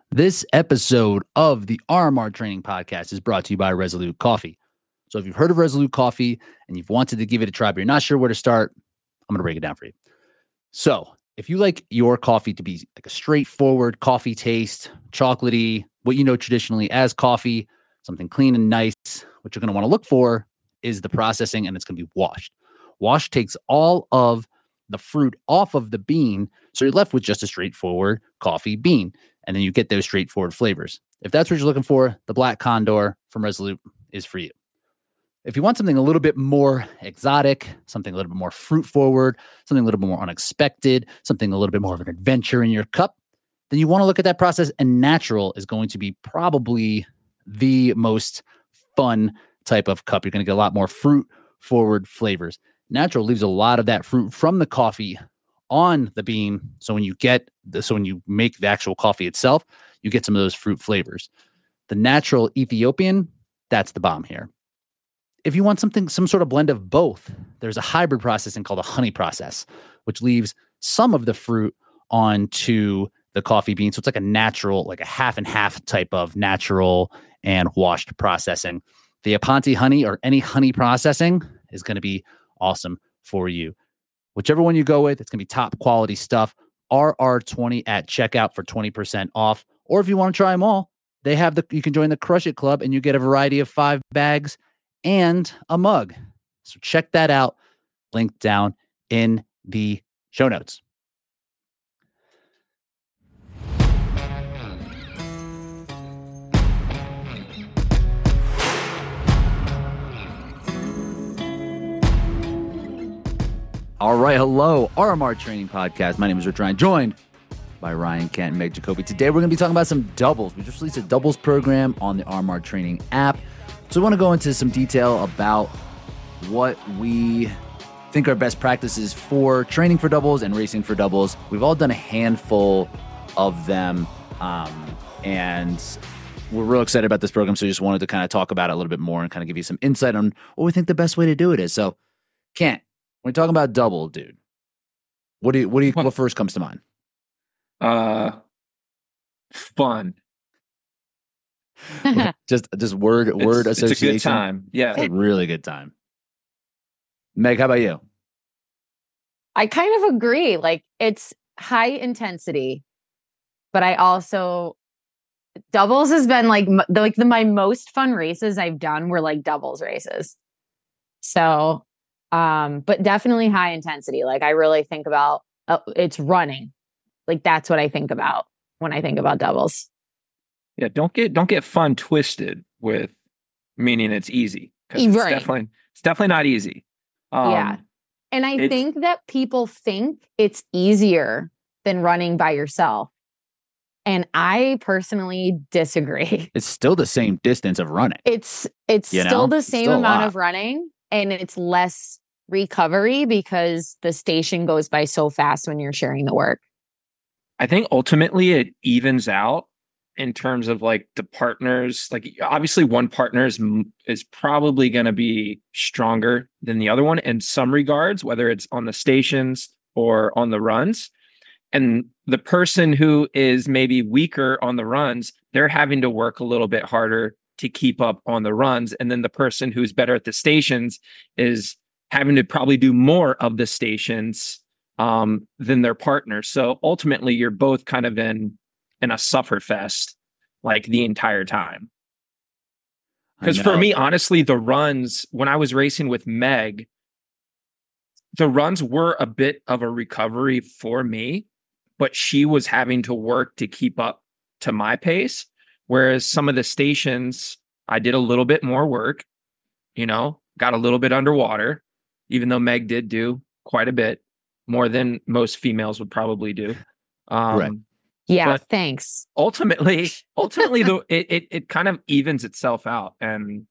This episode of the RMR Training Podcast is brought to you by Resolute Coffee. So if you've heard of Resolute Coffee and you've wanted to give it a try, but you're not sure where to start, I'm going to break it down for you. So if you like your coffee to be like a straightforward coffee taste, chocolatey, what you know traditionally as coffee, something clean and nice, what you're going to want to look for is the processing, and it's going to be washed. Wash takes all of the fruit off of the bean, so you're left with just a straightforward coffee bean, and then you get those straightforward flavors. If that's what you're looking for, the Black Condor from Resolute is for you. If you want something a little bit more exotic, something a little bit more fruit forward, something a little bit more unexpected, something a little bit more of an adventure in your cup, then you want to look at that process, and natural is going to be probably the most fun type of cup. You're going to get a lot more fruit forward flavors. Natural leaves a lot of that fruit from the coffee on the bean. So when you make the actual coffee itself, you get some of those fruit flavors. The natural Ethiopian, that's the bomb here. If you want some sort of blend of both, there's a hybrid processing called a honey process, which leaves some of the fruit onto the coffee bean. So it's like a natural, like a half and half type of natural and washed processing. The Aponte honey or any honey processing is going to be awesome for you. Whichever one you go with, it's going to be top quality stuff. RR20 at checkout for 20% off. Or if you want to try them all, you can join the Crush It Club and you get a variety of 5 bags and a mug. So check that out. Link down in the show notes. All right. Hello, RMR Training Podcast. My name is Rich Ryan, joined by Ryan Kent and Meg Jacoby. Today, we're going to be talking about some doubles. We just released a doubles program on the RMR Training app. So we want to go into some detail about what we think are best practices for training for doubles and racing for doubles. We've all done a handful of them, and we're real excited about this program. So we just wanted to kind of talk about it a little bit more and kind of give you some insight on what we think the best way to do it is. So, Kent, when you're talking about double, dude, what first comes to mind? Fun. just word association. It's a good time. Yeah. It's a really good time. Meg, how about you? I kind of agree. Like, it's high intensity, but I also doubles has been my most fun races I've done were like doubles races. So, but definitely high intensity. Like, I really think about it's running. Like, that's what I think about when I think about doubles. Yeah, don't get fun twisted with meaning it's easy, because it's definitely not easy. Yeah, and I think that people think it's easier than running by yourself, and I personally disagree. It's still the same distance of running. It's still the same amount of running, and it's less recovery because the station goes by so fast when you're sharing the work. I think ultimately it evens out in terms of like the partners. Like, obviously one partner is probably going to be stronger than the other one in some regards, whether it's on the stations or on the runs. And the person who is maybe weaker on the runs, they're having to work a little bit harder to keep up on the runs. And then the person who's better at the stations is having to probably do more of the stations than their partner. So ultimately you're both kind of in a sufferfest like the entire time. Because for me, honestly, the runs, when I was racing with Meg, the runs were a bit of a recovery for me, but she was having to work to keep up to my pace. Whereas some of the stations, I did a little bit more work, got a little bit underwater, even though Meg did do quite a bit more than most females would probably do. Right. Yeah, thanks. Ultimately, it kind of evens itself out, and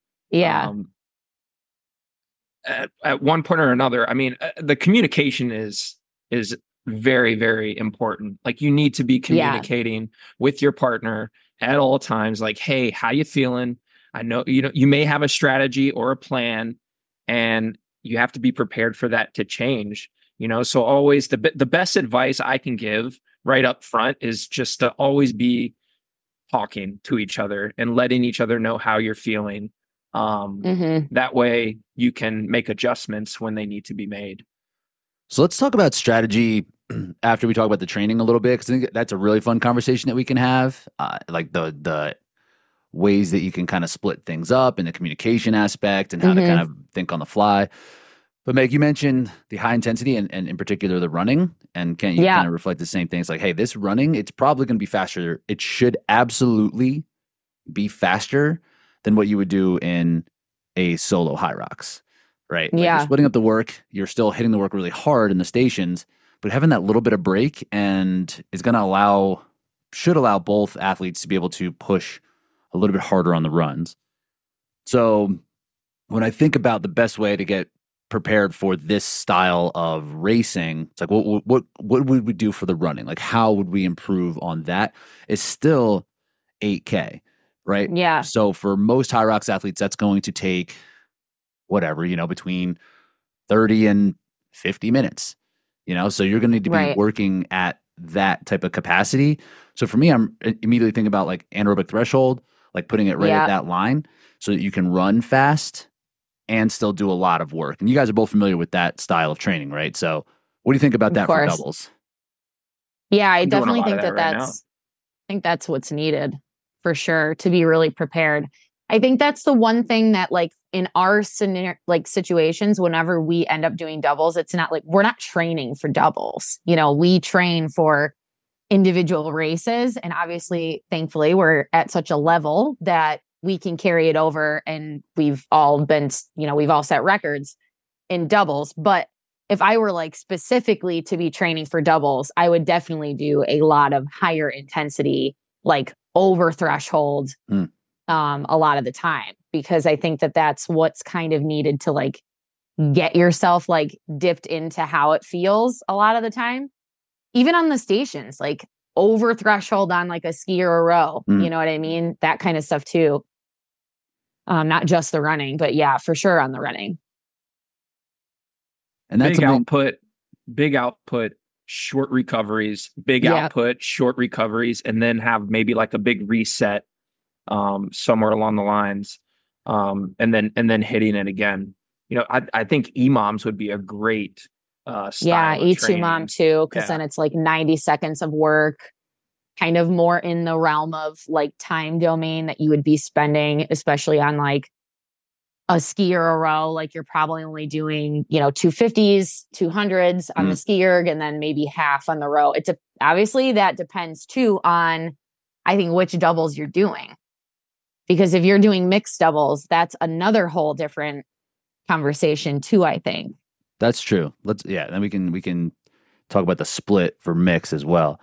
at one point or another, I mean, the communication is very, very important. Like, you need to be communicating with your partner at all times. Like, hey, how you feeling? I know you may have a strategy or a plan, and you have to be prepared for that to change. So always the best advice I can give right up front is just to always be talking to each other and letting each other know how you're feeling. Mm-hmm. That way you can make adjustments when they need to be made. So let's talk about strategy after we talk about the training a little bit, because I think that's a really fun conversation that we can have. Like the ways that you can kind of split things up in the communication aspect and how to kind of think on the fly. But Meg, you mentioned the high intensity and in particular the running. And can you kind of reflect the same things? Like, hey, this running, it's probably going to be faster. It should absolutely be faster than what you would do in a solo high rocks, right? Like you're splitting up the work. You're still hitting the work really hard in the stations, but having that little bit of break and is going to should allow both athletes to be able to push a little bit harder on the runs. So when I think about the best way to get prepared for this style of racing, it's like, what would we do for the running? Like, how would we improve on that? It's still 8K, right? Yeah. So for most high rocks athletes, that's going to take whatever, between 30 and 50 minutes, so you're going to need to be working at that type of capacity. So for me, I'm immediately thinking about like anaerobic threshold, like putting it right at that line so that you can run fast and still do a lot of work. And you guys are both familiar with that style of training, right? So what do you think about that for doubles? Yeah, I definitely think that's what's needed for sure to be really prepared. I think that's the one thing that like in our scenario, like situations, whenever we end up doing doubles, it's not like we're not training for doubles. We train for individual races. And obviously, thankfully, we're at such a level that we can carry it over. And we've all set records in doubles. But if I were like specifically to be training for doubles, I would definitely do a lot of higher intensity, like over threshold a lot of the time, because I think that that's what's kind of needed to like get yourself like dipped into how it feels a lot of the time. Even on the stations, like over threshold on like a ski or a row, you know what I mean? That kind of stuff too. Not just the running, but yeah, for sure on the running. And that's big output, short recoveries, output, short recoveries, and then have maybe like a big reset somewhere along the lines, and then hitting it again. I think EMOMs would be a great style E2MOM too, because then it's like 90 seconds of work, kind of more in the realm of like time domain that you would be spending, especially on like a ski or a row. Like you're probably only doing 250s, 200s on the ski erg, and then maybe half on the row. Obviously that depends too on, I think, which doubles you're doing, because if you're doing mixed doubles, that's another whole different conversation too, I think. That's true. Then we can talk about the split for mix as well.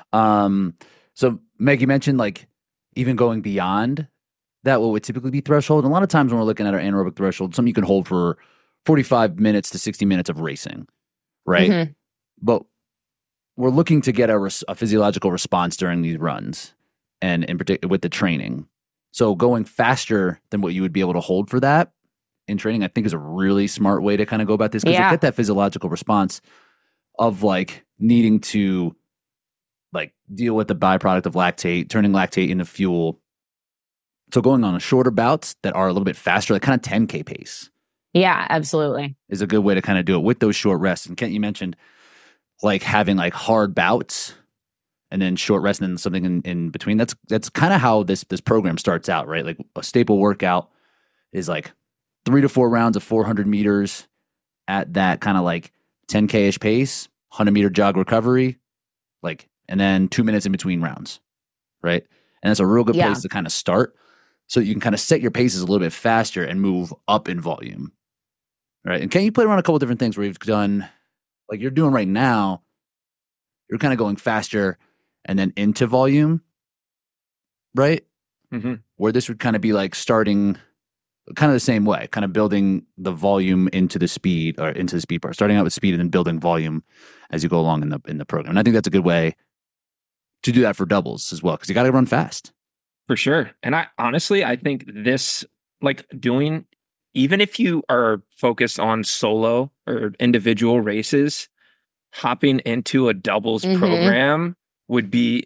So Meg, you mentioned like even going beyond that, what would typically be threshold. And a lot of times when we're looking at our anaerobic threshold, something you can hold for 45 minutes to 60 minutes of racing, right? But we're looking to get a physiological response during these runs, and in particular with the training. So going faster than what you would be able to hold for that in training, I think is a really smart way to kind of go about this, because you get that physiological response of like needing to like deal with the byproduct of lactate, turning lactate into fuel. So going on a shorter bouts that are a little bit faster, like kind of 10K pace. Yeah, absolutely. Is a good way to kind of do it with those short rests. And Kent, you mentioned like having like hard bouts and then short rest and then something in between. That's kind of how this program starts out, right? Like a staple workout is like 3 to 4 rounds of 400 meters at that kind of like 10K-ish pace, 100-meter jog recovery, like, and then 2 minutes in between rounds, right? And that's a real good place to kind of start. So you can kind of set your paces a little bit faster and move up in volume, right? And Kent, you played around a couple different things where you've done, like you're doing right now, you're kind of going faster and then into volume, right? Where this would kind of be like starting kind of the same way, kind of building the volume into the speed or into the speed part, starting out with speed and then building volume as you go along in the program. And I think that's a good way to do that for doubles as well, because you got to run fast. For sure. And I think this, like doing, even if you are focused on solo or individual races, hopping into a doubles program would be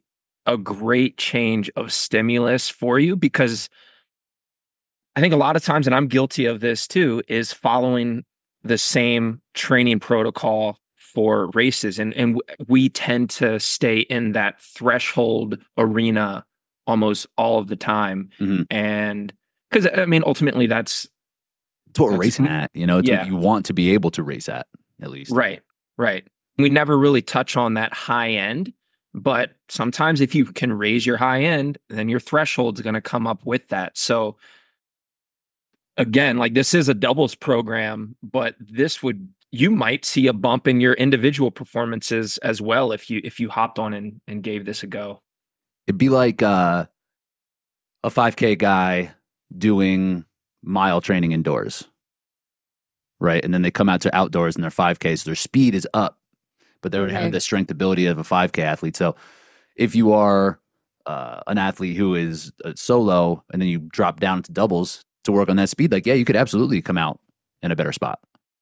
a great change of stimulus for you, because I think a lot of times, and I'm guilty of this too, is following the same training protocol for races. And we tend to stay in that threshold arena almost all of the time. And because I mean, ultimately that's what we're racing at, you know, it's what you want to be able to race at least. Right. We never really touch on that high end, but sometimes if you can raise your high end, then your threshold's going to come up with that. So again, like, this is a doubles program, but you might see a bump in your individual performances as well if you hopped on and gave this a go. It'd be like a 5K guy doing mile training indoors, right? And then they come out to outdoors and they're 5K, so their speed is up, but they would have the strength ability of a 5K athlete. So if you are an athlete who is solo and then you drop down to doubles to work on that speed, like, yeah, you could absolutely come out in a better spot.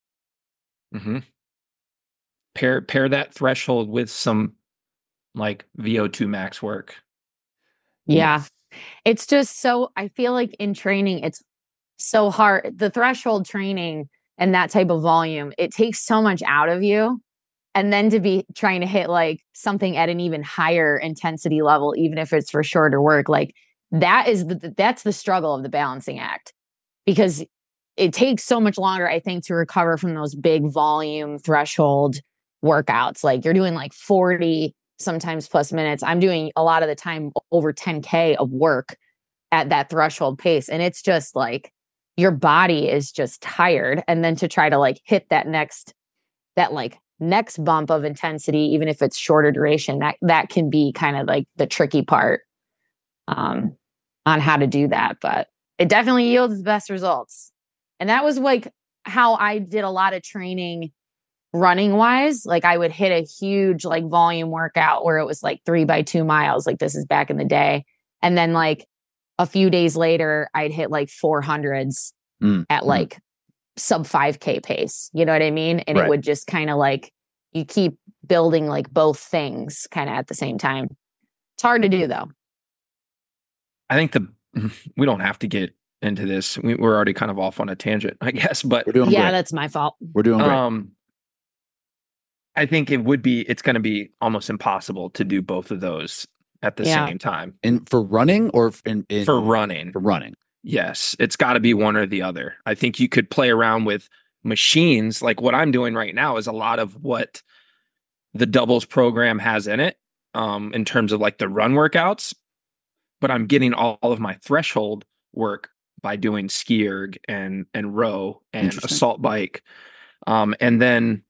Pair that threshold with some like VO2 max work. Yeah. It's just so, I feel like in training, it's so hard. The threshold training and that type of volume, it takes so much out of you. And then to be trying to hit like something at an even higher intensity level, even if it's for shorter work, like that's the struggle of the balancing act, because it takes so much longer, I think, to recover from those big volume threshold workouts. Like, you're doing like 40 sometimes plus minutes. I'm doing a lot of the time over 10K of work at that threshold pace. And it's just like, your body is just tired. And then to try to like hit that next bump of intensity, even if it's shorter duration, that can be kind of like the tricky part on how to do that. But it definitely yields the best results. And that was like how I did a lot of training running wise. Like, I would hit a huge like volume workout where it was like 3x2 miles. Like, this is back in the day. And then like a few days later, I'd hit like 400s at like sub 5K pace. You know what I mean? And it would just kind of like, you keep building like both things kind of at the same time. It's hard to do though. I think we don't have to get into this. We're already kind of off on a tangent, I guess, but we're doing great. That's my fault. We're doing great. I think it's going to be almost impossible to do both of those at the same time. And for running or for running? For running. Yes, it's got to be one or the other. I think you could play around with machines. Like what I'm doing right now is a lot of what the doubles program has in it, in terms of like the run workouts, but I'm getting all of my threshold work by doing ski erg and row and assault bike. And then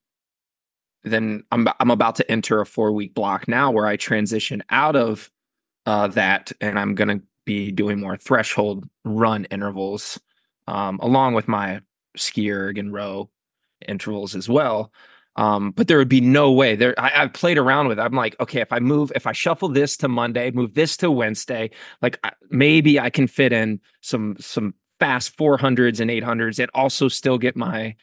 I'm about to enter a 4-week block now where I transition out of that, and I'm going to be doing more threshold run intervals, along with my ski erg and row intervals as well. But there would be no way there. I've played around with it. I'm like, okay, if I shuffle this to Monday, move this to Wednesday, like maybe I can fit in some fast 400s and 800s and also still get my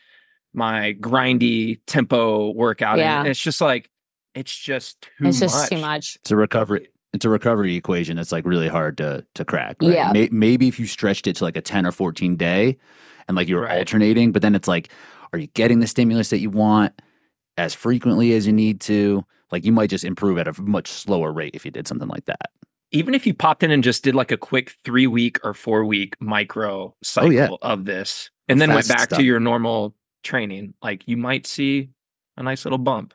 grindy tempo workout. Yeah. And it's just like, it's just too much. It's a recovery equation that's like really hard to crack. Right? Yeah. Maybe if you stretched it to like a 10 or 14 day and like you're alternating, but then it's like, are you getting the stimulus that you want as frequently as you need to? Like, you might just improve at a much slower rate if you did something like that. Even if you popped in and just did like a quick 3-week or 4-week micro cycle of this, and then went back to your normal training, like you might see a nice little bump.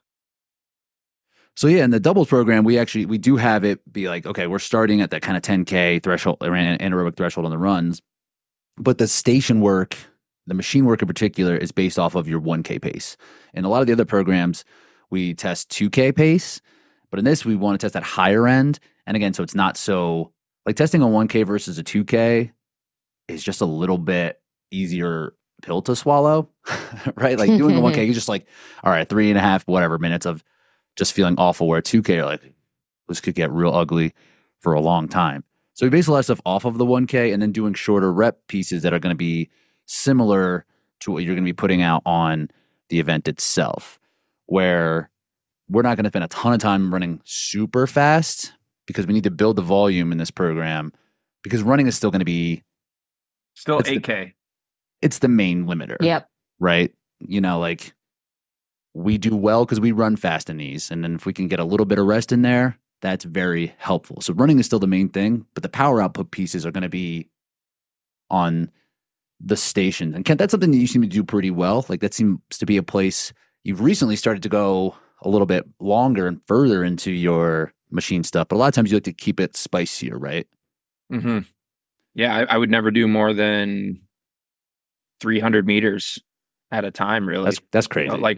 So yeah, in the doubles program, we do have it be like, okay, we're starting at that kind of 10K threshold, anaerobic threshold on the runs, but the station work, the machine work in particular, is based off of your 1K pace. In a lot of the other programs, we test 2K pace, but in this, we want to test that higher end. And again, so it's not so, like, testing a 1K versus a 2K is just a little bit easier pill to swallow, right? Like, doing a 1K, you're just like, all right, 3.5, whatever minutes of just feeling awful, where 2K, you're like, this could get real ugly for a long time. So we base a lot of stuff off of the 1K and then doing shorter rep pieces that are going to be similar to what you're going to be putting out on the event itself, where we're not going to spend a ton of time running super fast, because we need to build the volume in this program because running is still going to be Still It's the- 8K. it's the main limiter. Yep. Right. Like we do well because we run fast in these. And then if we can get a little bit of rest in there, that's very helpful. So running is still the main thing, but the power output pieces are going to be on the stations. And Kent, that's something that you seem to do pretty well. Like that seems to be a place you've recently started to go a little bit longer and further into your machine stuff. But a lot of times you like to keep it spicier, right? Mm-hmm. Yeah, I would never do more than 300 meters at a time, really. That's crazy. Like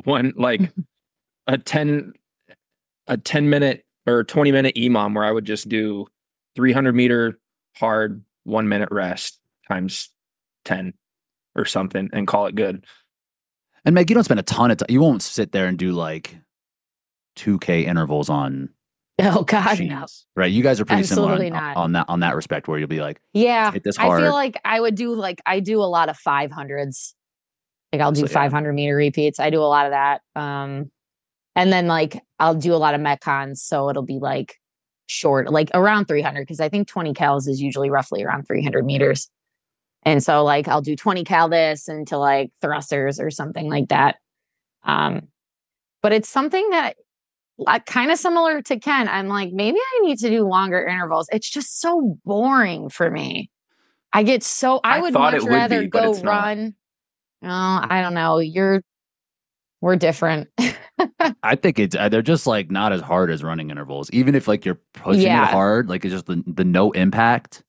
a 10 minute or 20 minute EMOM where I would just do 300 meter hard 1 minute rest times 10 or something and call it good. And Meg, you don't spend a ton of time. You won't sit there and do like 2K intervals on Oh God, machines, no. right? You guys are pretty Absolutely similar not. on that respect, where you'll be like, Yeah. hit this I hard. feel like I would do I do a lot of 500s. Like I'll do So, yeah. 500 meter repeats. I do a lot of that. And then I'll do a lot of Metcons. So it'll be like short, like around 300, because I think 20 cals is usually roughly around 300 meters. And so I'll do 20 cal this into like thrusters or something like that. But it's something that kind of similar to Ken. I'm like, maybe I need to do longer intervals. It's just so boring for me. I would thought much it would rather be, but go it's not. run. Oh, I don't know. We're different. I think they're just like not as hard as running intervals. Even if like you're pushing Yeah. it hard, like it's just the no impact.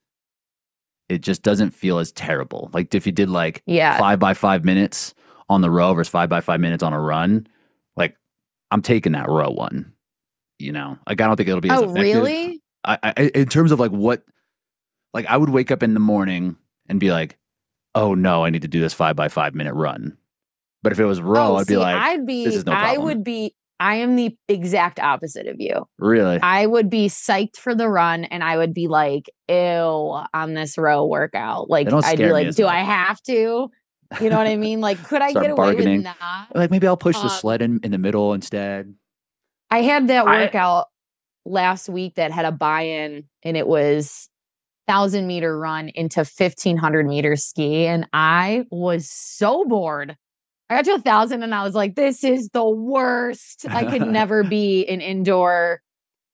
It just doesn't feel as terrible. Like if you did like Yeah. 5 by 5 minutes on the row versus 5 by 5 minutes on a run, like I'm taking that row one. Like I don't think it'll be as Oh, effective. really? I in terms of like what, like I would wake up in the morning and be like, oh no, I need to do this 5 by 5 minute run. But if it was row, I'd be like, this is no problem. I am the exact opposite of you. Really? I would be psyched for the run and I would be like, ew, on this row workout. Like, They don't I'd be scare me like, as do much. I have to? You know what I mean? Like, could I Start get away bargaining. with not? Like maybe I'll push the Um, sled in the middle instead. I had that I- workout last week that had a buy-in and it was 1,000-meter run into 1,500 meter ski. And I was so bored. I got to 1,000 and I was like, this is the worst. I could never be an indoor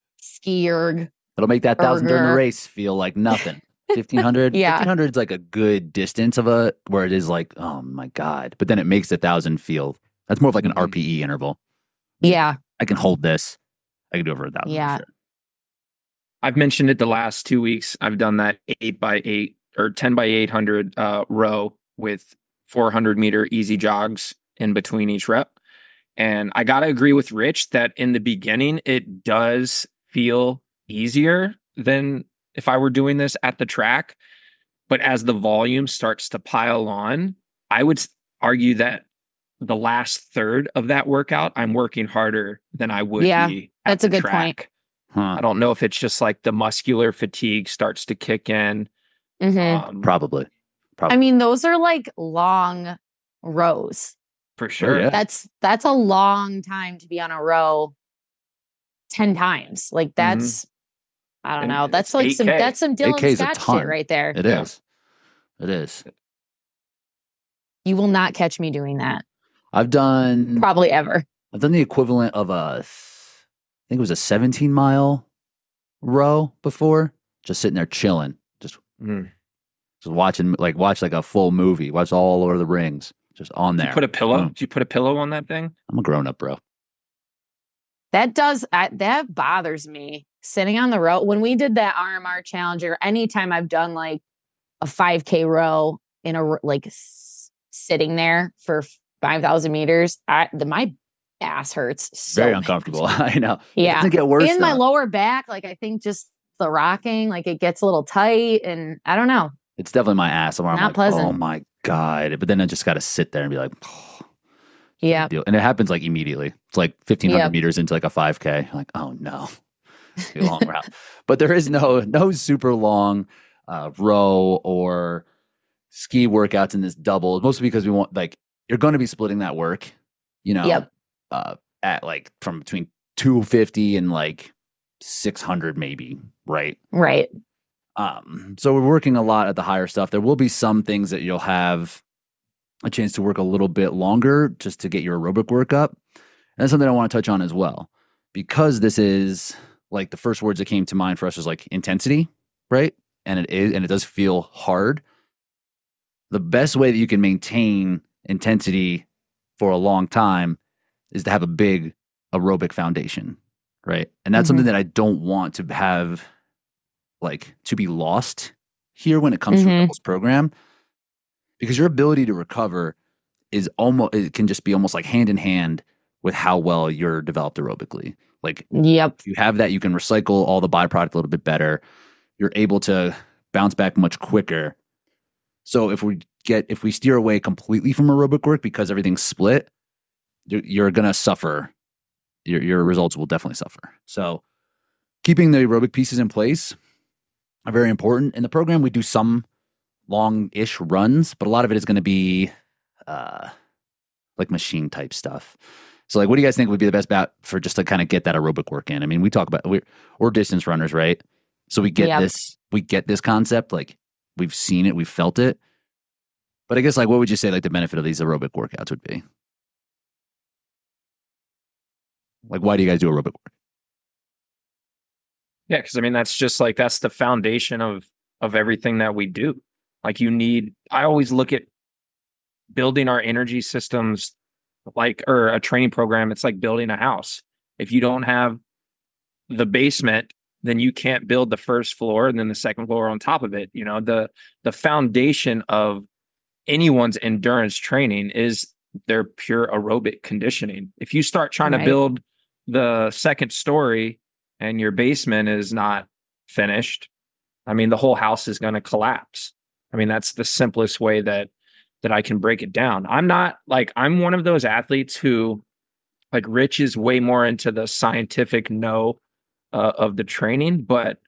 skier. It'll make that 1,000 during the Burger. race feel like nothing. 1,500? Yeah. 1,500 is like a good distance where it is like, oh my God. But then it makes the 1,000 feel, that's more of like an Mhm. RPE interval. Yeah. I can hold this. I can do over 1,000. Yeah. For sure. I've mentioned it the last 2 weeks. I've done that 8 by 8 or 10 by 800 row with 400 meter easy jogs in between each rep. And I got to agree with Rich that in the beginning, it does feel easier than if I were doing this at the track. But as the volume starts to pile on, I would argue that the last third of that workout, I'm working harder than I would Yeah, be at that's a the good point. track. Huh. I don't know if it's just like the muscular fatigue starts to kick in. Mhm. Probably. I mean, those are like long rows. For sure. yeah. That's a long time to be on a row 10 times. Like that's, I don't And know. That's it's like some 8K. that's some Dylan 8K is a Scott ton. shit right there. It Yeah. is. It is. You will not catch me doing that. I've done Probably ever. the equivalent of I think it was a 17-mile row before, just sitting there chilling, just Mm. watching watch like a full movie, watch all Lord of the Rings, just on Did there. you put a pillow? Boom. Did you put a pillow on that thing? I'm a grown up, bro. That bothers me. Sitting on the row. When we did that RMR challenge, or anytime I've done like a 5K row in sitting there for 5,000 meters, my ass hurts so Very bad. uncomfortable. I know. It Yeah. doesn't get worse. In my though. lower back, I think just the rocking, it gets a little tight, and I don't know. It's definitely my ass. Where I'm Not like, pleasant. oh my God. But then I just got to sit there and be like, oh, Yeah. deal. And it happens like immediately. It's like 1,500 Yep. meters into like a 5K. I'm like, oh no. It's a long route. But there is no super long row or ski workouts in this double, mostly because we want, you're going to be splitting that work, Yep. at from between 250 and 600 maybe, right? Right. So we're working a lot at the higher stuff. There will be some things that you'll have a chance to work a little bit longer just to get your aerobic work up. And that's something I want to touch on as well, because this is like the first words that came to mind for us is like intensity, right? And it does feel hard. The best way that you can maintain intensity for a long time is to have a big aerobic foundation, right? And that's something that I don't want to have, like, to be lost here when it comes to a doubles program, because your ability to recover is almost, it can just be almost like hand in hand with how well you're developed aerobically. Like, if you have that, you can recycle all the byproduct a little bit better. You're able to bounce back much quicker. So if we steer away completely from aerobic work because everything's split, you're going to suffer. Your results will definitely suffer. So keeping the aerobic pieces in place are very important. In the program, we do some long-ish runs, but a lot of it is going to be like machine type stuff. So like, what do you guys think would be the best bet for just to kind of get that aerobic work in? I mean, we talk about, we're distance runners, right? So we get this concept, like we've seen it, we've felt it. But I guess, like, what would you say like the benefit of these aerobic workouts would be? Like, why do you guys do aerobic work? Yeah, because I mean, that's just like, that's the foundation of everything that we do. Like, I always look at building our energy systems or a training program. It's like building a house. If you don't have the basement, then you can't build the first floor and then the second floor on top of it. You know, the foundation of anyone's endurance training is their pure aerobic conditioning. If you start trying to build the second story and your basement is not finished, I mean, the whole house is going to collapse. I mean, that's the simplest way that I can break it down. I'm one of those athletes who, like, Rich is way more into the scientific of the training, but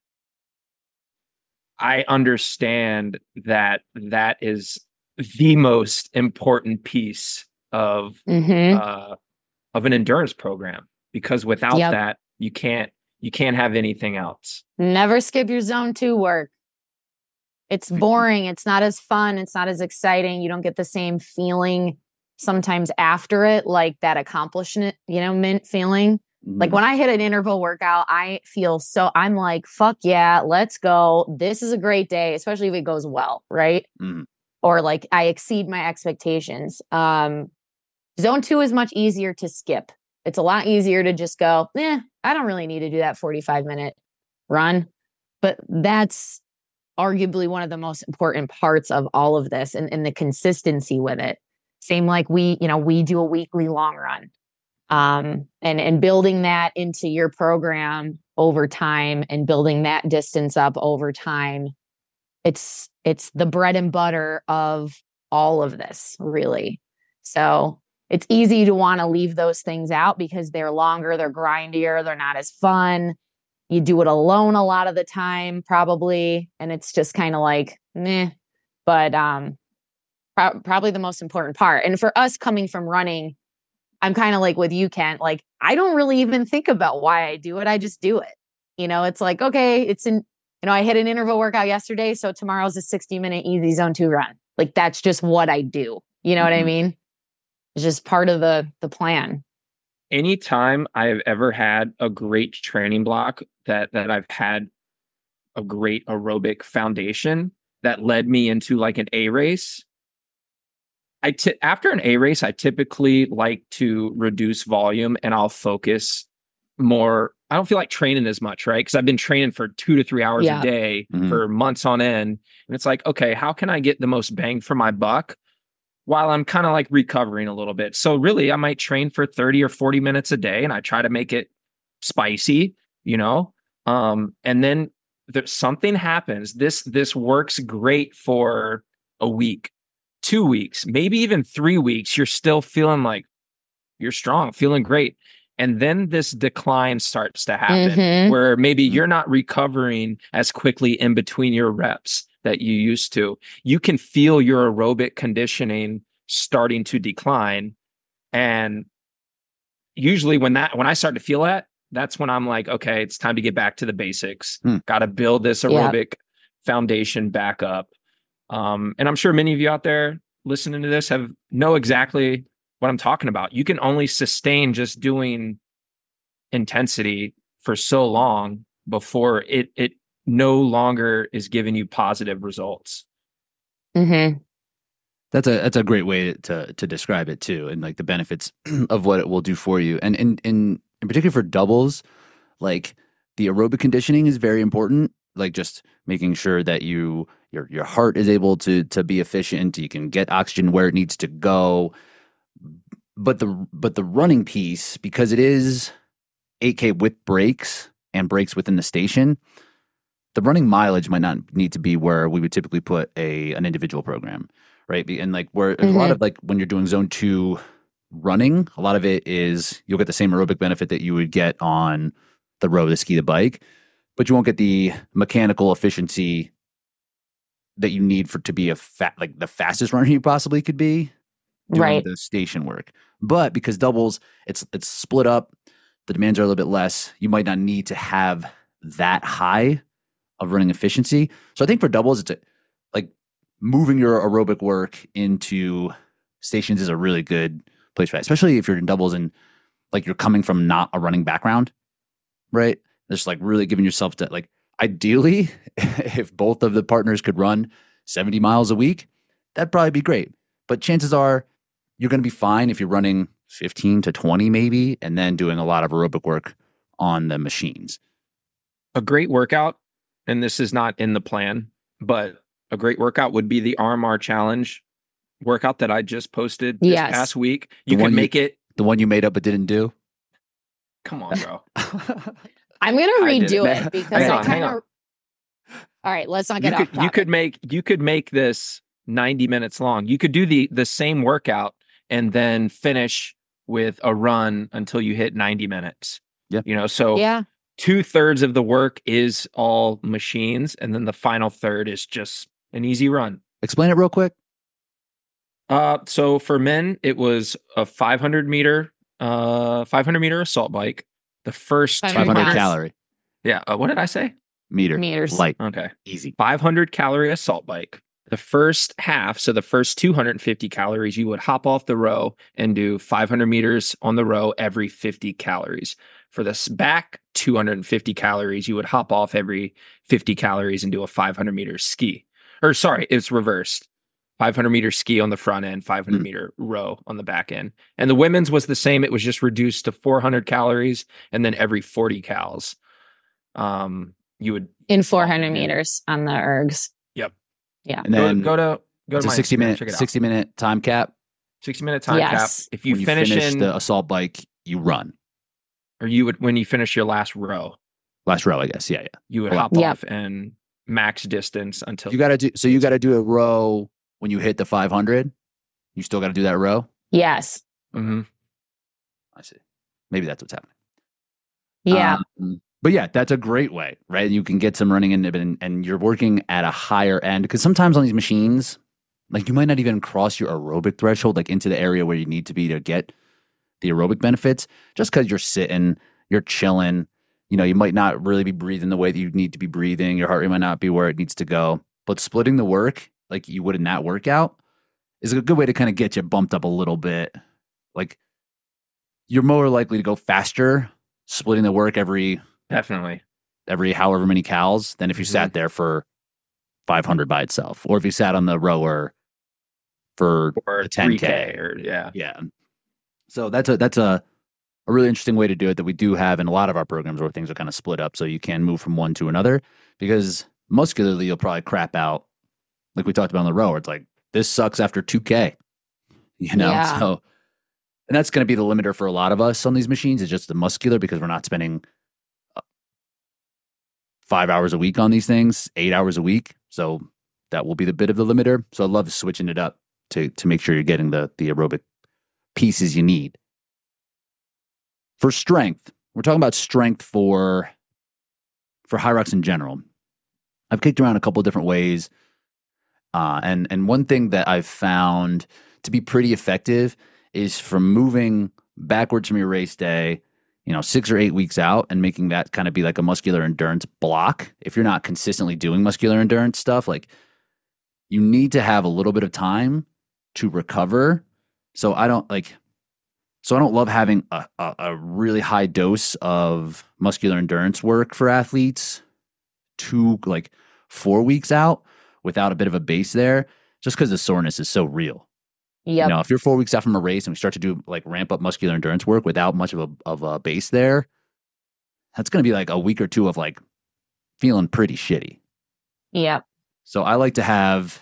I understand that is the most important piece of an endurance program, because without that, you can't have anything else. Never skip your zone 2 work. It's boring. It's not as fun. It's not as exciting. You don't get the same feeling sometimes after it, like that accomplishment, mint feeling. Like when I hit an interval workout, I'm like, fuck yeah, let's go. This is a great day, especially if it goes well, right? Or like I exceed my expectations. Zone 2 is much easier to skip. It's a lot easier to just go, I don't really need to do that 45-minute run. But that's arguably one of the most important parts of all of this, and the consistency with it. Same like we do a weekly long run. And building that into your program over time and building that distance up over time, it's the bread and butter of all of this, really. So it's easy to want to leave those things out because they're longer, they're grindier, they're not as fun. You do it alone a lot of the time, probably. And it's just kind of like, meh. But probably the most important part. And for us coming from running, I'm kind of like with you, Kent. Like, I don't really even think about why I do it. I just do it. It's like, okay, I hit an interval workout yesterday, so tomorrow's a 60-minute easy zone 2 run. Like, that's just what I do. You know what I mean? It's just part of the plan. Anytime I've ever had a great training block that I've had a great aerobic foundation that led me into like an A race, after an A race, I typically like to reduce volume and I'll focus more. I don't feel like training as much, right? Because I've been training for 2 to 3 hours a day for months on end. And it's like, okay, how can I get the most bang for my buck while I'm kind of like recovering a little bit? So really, I might train for 30 or 40 minutes a day and I try to make it spicy, and then something happens. This works great for a week, 2 weeks, maybe even 3 weeks. You're still feeling like you're strong, feeling great. And then this decline starts to happen where maybe you're not recovering as quickly in between your reps that you used to. You can feel your aerobic conditioning starting to decline. And usually when I start to feel that, that's when I'm like, okay, it's time to get back to the basics. Hmm. Got to build this aerobic foundation back up. And I'm sure many of you out there listening to this know exactly what I'm talking about. You can only sustain just doing intensity for so long before it no longer is giving you positive results. Mm-hmm. That's a great way to describe it too, and like the benefits of what it will do for you. And in particular for doubles, like the aerobic conditioning is very important. Like just making sure that your heart is able to be efficient, you can get oxygen where it needs to go. But the running piece, because it is 8K with breaks and breaks within the station, the running mileage might not need to be where we would typically put an individual program, right? And like where there's a lot of like when you're doing zone 2 running, a lot of it is you'll get the same aerobic benefit that you would get on the row, the ski, the bike, but you won't get the mechanical efficiency that you need to be the fastest runner you possibly could be doing the station work. But because doubles, it's split up, the demands are a little bit less. You might not need to have that high of running efficiency. So I think for doubles, it's like moving your aerobic work into stations is a really good place for that, especially if you're in doubles and like you're coming from not a running background, right? Just like really giving yourself to like, ideally, if both of the partners could run 70 miles a week, that'd probably be great. But chances are you're going to be fine if you're running 15 to 20 maybe, and then doing a lot of aerobic work on the machines. A great workout, and this is not in the plan, but a great workout would be the RMR challenge workout that I just posted this past week. You can make it. The one you made up but didn't do? Come on, bro. I'm going to redo it because I kind of... All right, let's not get off topic. You could make this 90 minutes long. You could do the same workout and then finish with a run until you hit 90 minutes. Yeah. You know, so 2/3 of the work is all machines, and then the final third is just an easy run. Explain it real quick. So for men, it was a 500 meter assault bike. The first 500 calorie. Yeah. What did I say? Meters. Light. Okay. Easy. 500 calorie assault bike. The first half, so the first 250 calories, you would hop off the row and do 500 meters on the row every 50 calories. For this back 250 calories, you would hop off every 50 calories and do a 500 meter ski. Or sorry, it's reversed. 500 meter ski on the front end, 500 meter row on the back end. And the women's was the same. It was just reduced to 400 calories. And then every 40 cals, you would... In 400 meters on the ergs. Yep. Yeah. And then go to it's a 60-minute time cap. 60-minute time cap. If you finish the assault bike, you run. Or you would, when you finish your last row. Last row, I guess. Yeah. You would hop off and max distance until... You got to do a row when you hit the 500. You still got to do that row? Yes. Mm-hmm. I see. Maybe that's what's happening. Yeah. But yeah, that's a great way, right? You can get some running in and you're working at a higher end, because sometimes on these machines, like you might not even cross your aerobic threshold, like into the area where you need to be to get the aerobic benefits, just because you're sitting, you're chilling, you know, you might not really be breathing the way that you need to be breathing. Your heart rate might not be where it needs to go, but splitting the work like you would in that workout is a good way to kind of get you bumped up a little bit. Like you're more likely to go faster splitting the work every however many cals than if you sat there for 500 by itself, or if you sat on the rower for a 10K or yeah. So that's a really interesting way to do it that we do have in a lot of our programs where things are kind of split up so you can move from one to another, because muscularly you'll probably crap out, like we talked about on the rower. It's like, this sucks after 2K, you know? Yeah. So, and that's going to be the limiter for a lot of us on these machines, is just the muscular, because we're not spending 5 hours a week on these things, 8 hours a week. So that will be the bit of the limiter. So I love switching it up to make sure you're getting the aerobic pieces you need. For strength, we're talking about strength for Hyrox in general. I've kicked around a couple of different ways. And one thing that I've found to be pretty effective is from moving backwards from your race day, 6 or 8 weeks out and making that kind of be like a muscular endurance block. If you're not consistently doing muscular endurance stuff, like you need to have a little bit of time to recover. So I don't love having a really high dose of muscular endurance work for athletes 4 weeks out without a bit of a base there, just because the soreness is so real. Yep. If you're 4 weeks out from a race and we start to do ramp up muscular endurance work without much of a base there, that's going to be like a week or two of feeling pretty shitty. Yep. So I like to have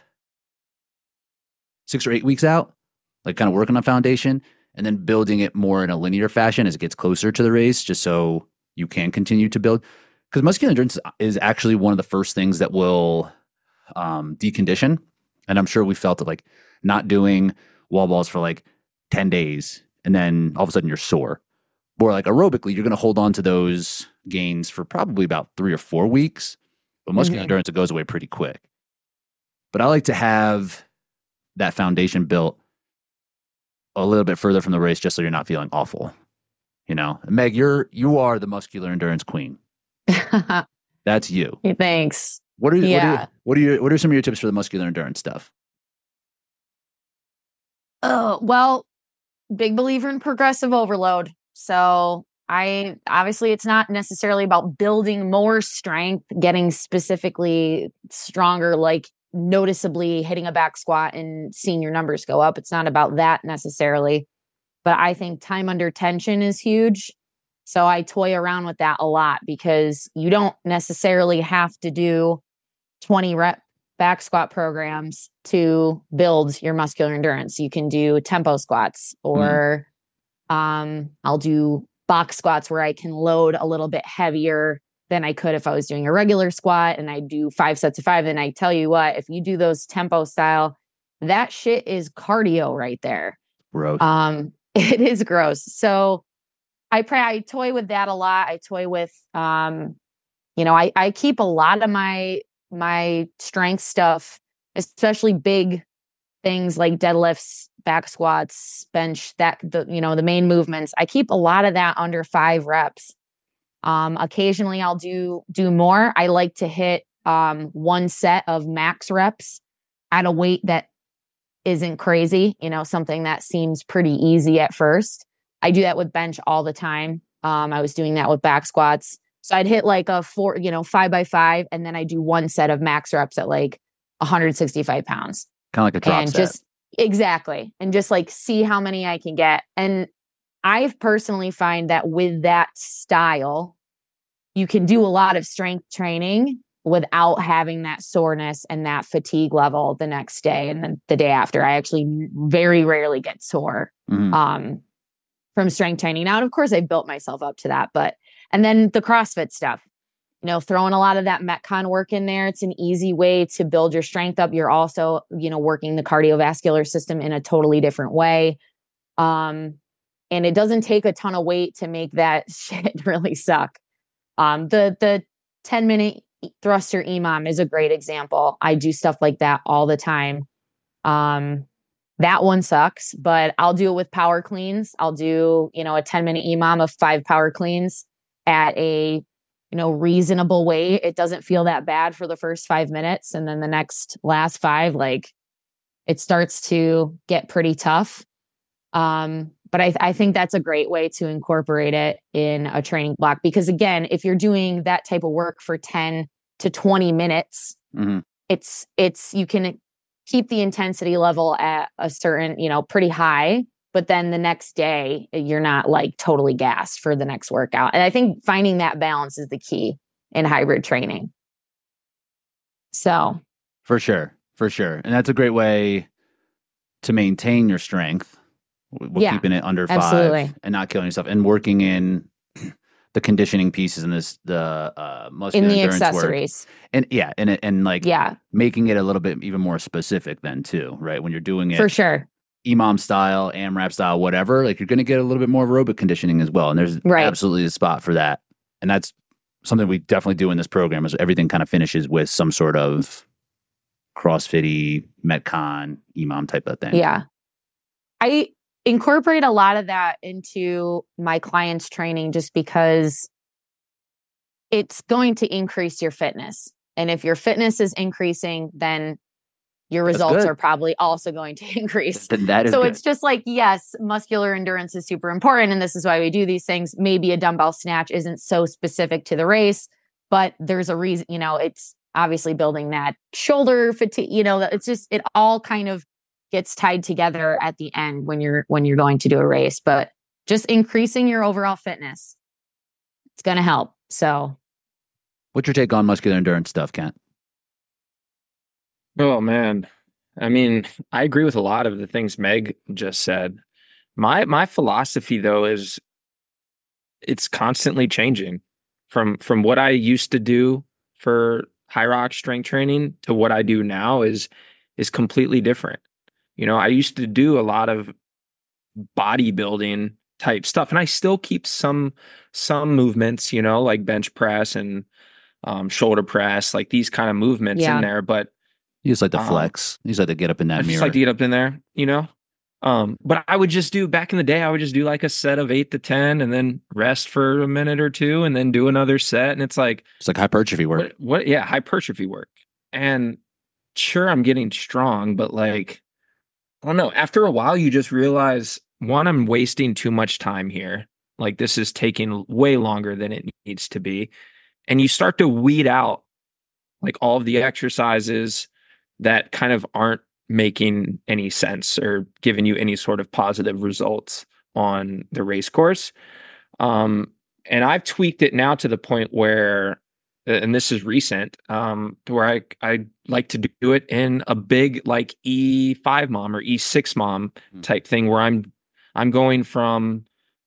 6 or 8 weeks out, kind of working on foundation and then building it more in a linear fashion as it gets closer to the race, just so you can continue to build. Because muscular endurance is actually one of the first things that will decondition. And I'm sure we felt it not doing wall balls for 10 days and then all of a sudden you're sore. Or aerobically, you're going to hold on to those gains for probably about 3 or 4 weeks. But muscular endurance, it goes away pretty quick. But I like to have that foundation built a little bit further from the race just so you're not feeling awful. Meg, you are the muscular endurance queen. That's you. Thanks. What are some of your tips for the muscular endurance stuff? Well, big believer in progressive overload. So obviously it's not necessarily about building more strength, getting specifically stronger, noticeably hitting a back squat and seeing your numbers go up. It's not about that necessarily, but I think time under tension is huge. So I toy around with that a lot because you don't necessarily have to do 20 rep back squat programs to build your muscular endurance. You can do tempo squats or I'll do box squats where I can load a little bit heavier than I could if I was doing a regular squat, and I do 5 sets of 5. And I tell you what, if you do those tempo style, that shit is cardio right there. Gross. It is gross. So I toy with that a lot. I toy with, I keep a lot of my strength stuff, especially big things like deadlifts, back squats, bench, the main movements. I keep a lot of that under 5 reps. Occasionally I'll do more. I like to hit, 1 set of max reps at a weight that isn't crazy, something that seems pretty easy at first. I do that with bench all the time. I was doing that with back squats. So I'd hit a 5x5, and then I do 1 set of max reps at 165 pounds. Kind of like a drop and set. Exactly. And just see how many I can get. And I've personally find that with that style, you can do a lot of strength training without having that soreness and that fatigue level the next day and then the day after. I actually very rarely get sore from strength training. Now, of course, I built myself up to that, and then the CrossFit stuff, throwing a lot of that Metcon work in there. It's an easy way to build your strength up. You're also, working the cardiovascular system in a totally different way. And it doesn't take a ton of weight to make that shit really suck. The 10-minute thruster EMOM is a great example. I do stuff like that all the time. That one sucks, but I'll do it with power cleans. I'll do, a 10-minute EMOM of 5 power cleans at a, reasonable weight. It doesn't feel that bad for the first 5 minutes. And then the last 5, it starts to get pretty tough. But I think that's a great way to incorporate it in a training block, because again, if you're doing that type of work for 10 to 20 minutes, it's, you can keep the intensity level at a certain, pretty high, but then the next day you're not totally gassed for the next workout. And I think finding that balance is the key in hybrid training. So For sure. And that's a great way to maintain your strength. Keeping it under 5 absolutely. And not killing yourself, and working in the conditioning pieces and the muscular in the endurance accessories work. And making it a little bit even more specific then too, right? When you're doing it for sure, EMOM style, AMRAP style, whatever, you're going to get a little bit more aerobic conditioning as well. And there's absolutely a spot for that. And that's something we definitely do in this program, is everything kind of finishes with some sort of CrossFit-y, Metcon, EMOM type of thing. Yeah. incorporate a lot of that into my clients' training just because it's going to increase your fitness. And if your fitness is increasing, then your results are probably also going to increase. Then that is so good. It's just like, yes, muscular endurance is super important. And this is why we do these things. Maybe a dumbbell snatch isn't so specific to the race, but there's a reason, it's obviously building that shoulder fatigue, it's just, it all kind of gets tied together at the end when you're going to do a race, but just increasing your overall fitness, it's going to help. So what's your take on muscular endurance stuff, Kent? Oh man. I mean, I agree with a lot of the things Meg just said. My philosophy though is it's constantly changing from what I used to do for Hyrox strength training to what I do now is completely different. I used to do a lot of bodybuilding type stuff, and I still keep some movements, like bench press and shoulder press, like these kind of movements in there, but you just like to flex. You just like to get up in that mirror. I just like to get up in there, But I would just do, back in the day, I would just do like a set of 8 to 10 and then rest for a minute or two and then do another set. And it's like hypertrophy work. Yeah, hypertrophy work. And sure, I'm getting strong, but like, I don't know. After a while, you just realize, one, I'm wasting too much time here. Like this is taking way longer than it needs to be. And you start to weed out like all of the exercises that kind of aren't making any sense or giving you any sort of positive results on the race course. And I've tweaked it now to the point where, and this is recent, to where I like to do it in a big like E5 mom or E6 mom type thing, where I'm going from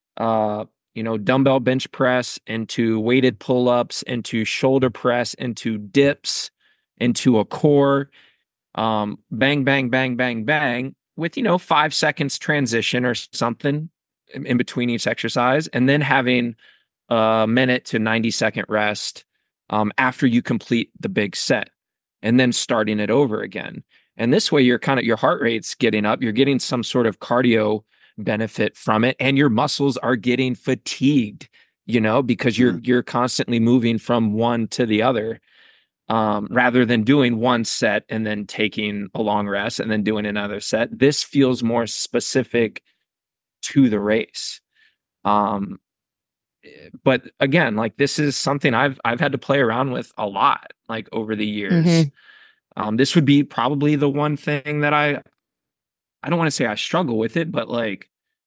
dumbbell bench press into weighted pull-ups, into shoulder press, into dips, into a core, bang, bang, bang, bang, bang, with 5 seconds transition or something in between each exercise, and then having a minute to 90-second rest after you complete the big set, and then starting it over again. And this way, your heart rate's getting up, you're getting some sort of cardio benefit from it, and your muscles are getting fatigued, because you're constantly moving from one to the other, rather than doing one set and then taking a long rest and then doing another set. This feels more specific to the race. But again, like this is something I've had to play around with a lot, like over the years. Mm-hmm. This would be probably the one thing that I don't want to say I struggle with it, but like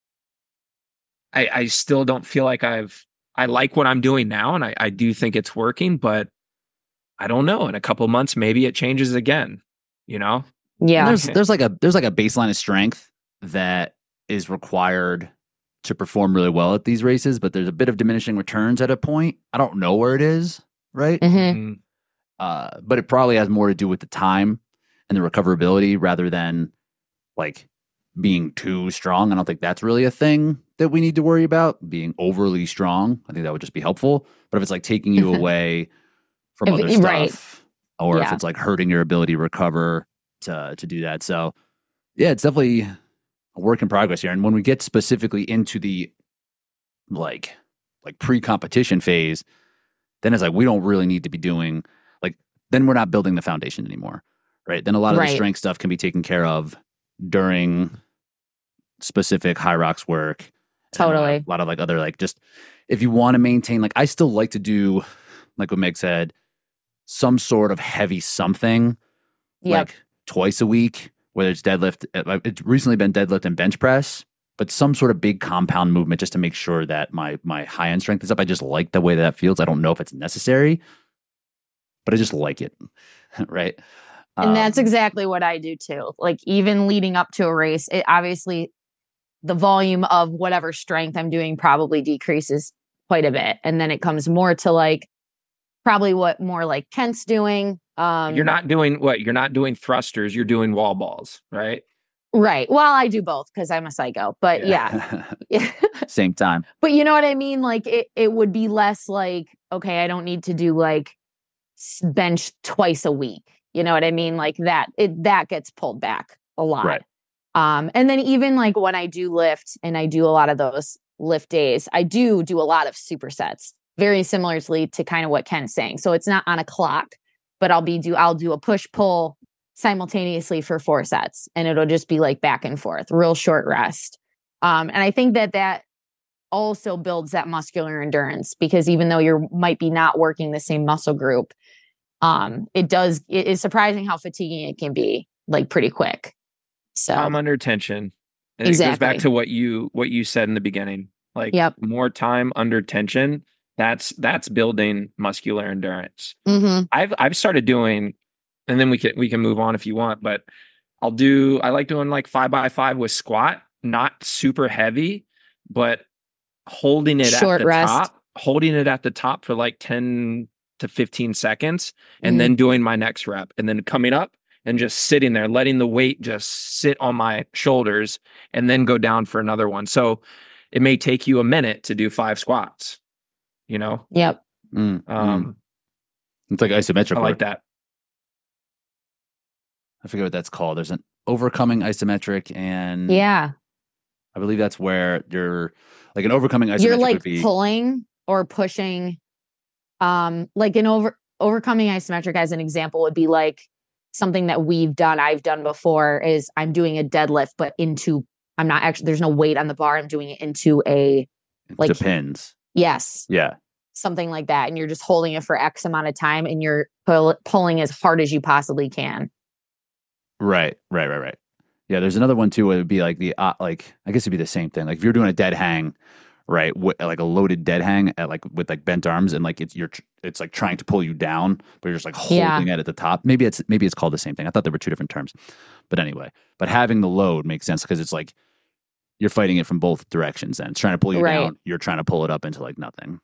I still don't feel like I like what I'm doing now, and I do think it's working, but I don't know. In a couple of months, maybe it changes again. Yeah. And there's like a baseline of strength that is required to perform really well at these races, but there's a bit of diminishing returns at a point. I don't know where it is, right? Mm-hmm. But it probably has more to do with the time and the recoverability rather than like being too strong. I don't think that's really a thing that we need to worry about, being overly strong. I think that would just be helpful. But if it's like taking you away from other stuff, right, or if it's like hurting your ability to recover to do that. So yeah, it's definitely a work in progress here. And when we get specifically into the like pre-competition phase, then it's like we don't really need to be doing then we're not building the foundation anymore, right? Then a lot of the strength stuff can be taken care of during specific Hyrox work. Totally. A lot of like other, like, just if you want to maintain, like, I still like to do, like what Meg said, some sort of heavy something, like twice a week, whether it's deadlift. It's recently been deadlift and bench press, but some sort of big compound movement just to make sure that my high end strength is up. I just like the way that feels. I don't know if it's necessary, but I just like it. Right. And that's exactly what I do too. Like, even leading up to a race, it obviously the volume of whatever strength I'm doing probably decreases quite a bit. And then it comes more to like probably what more like Kent's doing. You're not doing thrusters, you're doing wall balls, right? Right. Well, I do both because I'm a psycho, but yeah. Same time. But you know what I mean? Like it would be less like, okay, I don't need to do like bench twice a week. You know what I mean? Like that gets pulled back a lot. Right. And then even like when I do lift and I do a lot of those lift days, I do a lot of supersets, very similarly to kind of what Ken's saying. So it's not on a clock, but I'll do a push pull simultaneously for 4 sets, and it'll just be like back and forth, real short rest. And I think that also builds that muscular endurance, because even though you might be not working the same muscle group, it is surprising how fatiguing it can be, like pretty quick. So I'm under tension. And exactly. It goes back to what you said in the beginning. Like more time under tension, that's building muscular endurance. Mm-hmm. I've started doing, and then we can move on if you want, but I like doing like 5x5 with squat, not super heavy, but holding it Short at the rest. holding it at the top for like 10 to 15 seconds, and then doing my next rep, and then coming up and just sitting there, letting the weight just sit on my shoulders, and then go down for another one. So it may take you a minute to do 5 squats, you know? Yep. It's like isometric I work. like that. I forget what that's called. There's an overcoming isometric, and yeah, I believe that's where you're like an overcoming isometric you're like would be pulling or pushing. Like an overcoming isometric, as an example, would be like something that I've done before, is I'm doing a deadlift, but I'm not actually, there's no weight on the bar. I'm doing it into the pins. Yes. Yeah. Something like that. And you're just holding it for X amount of time, and you're pulling as hard as you possibly can. Right. Yeah. There's another one too. It would be like I guess it'd be the same thing. Like if you're doing a dead hang, right? Like a loaded dead hang with like bent arms, and like it's like trying to pull you down, but you're just like holding it at the top. Maybe it's called the same thing. I thought there were 2 different terms, but anyway. But having the load makes sense, because it's like you're fighting it from both directions, and it's trying to pull you down. You're trying to pull it up into like nothing.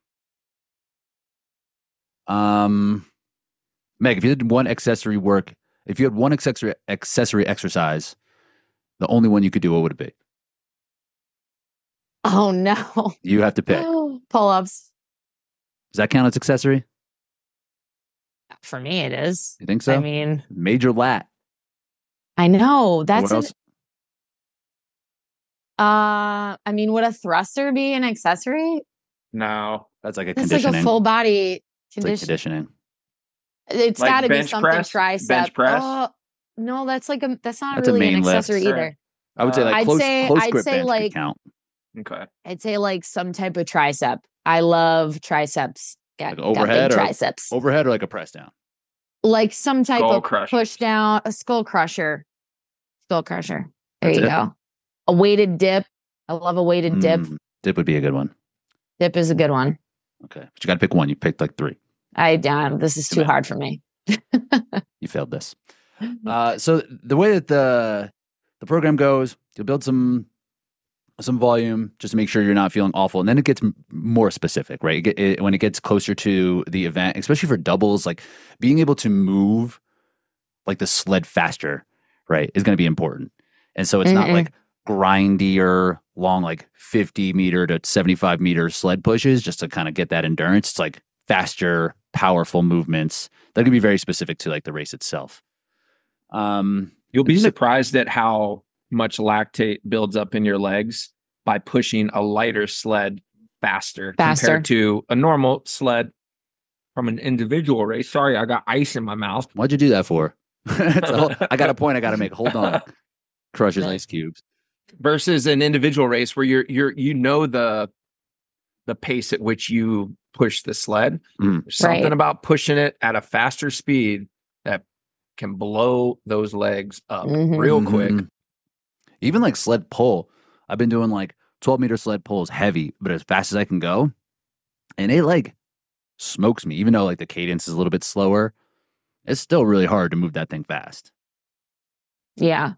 Meg, if you had one accessory exercise, the only one you could do, what would it be? Oh no. You have to pick. Pull-ups. Does that count as accessory? For me, it is. You think so? I mean, major lat. I know. That's what else? I mean, would a thruster be an accessory? No. That's like It's like a full body conditioning. It's like got to be something press, tricep. Bench press. Oh, no, that's not That's really a an main accessory lift. either. I would say like close grip bench like could count. Okay. I'd say like some type of tricep. I love triceps. Like overhead, got big triceps. Overhead, or like a press down. Like some type Skull of crusher. push down, a skull crusher. Skull crusher. There That's you it? go. A weighted dip. I love a weighted dip. Dip would be a good one. Dip is a good one. Okay, but you got to pick one. You picked like 3. This is too hard for me. You failed this. So the way that the program goes, you'll build some volume just to make sure you're not feeling awful, and then it gets more specific, right? When it gets closer to the event, especially for doubles, like being able to move like the sled faster, right, is going to be important. And so it's not like grindier, long, like 50 meter to 75 meter sled pushes just to kind of get that endurance. It's like faster, powerful movements that can be very specific to like the race itself. You'll be surprised at how much lactate builds up in your legs by pushing a lighter sled faster compared to a normal sled from an individual race. Sorry, I got ice in my mouth. Why'd you do that for? I got a point I got to make. Hold on. Crushes ice cubes. Versus an individual race where you're the pace at which you push the sled. There's something about pushing it at a faster speed that can blow those legs up real quick. Even like sled pull. I've been doing like 12-meter sled pulls heavy, but as fast as I can go. And it like smokes me. Even though like the cadence is a little bit slower, it's still really hard to move that thing fast. Yeah.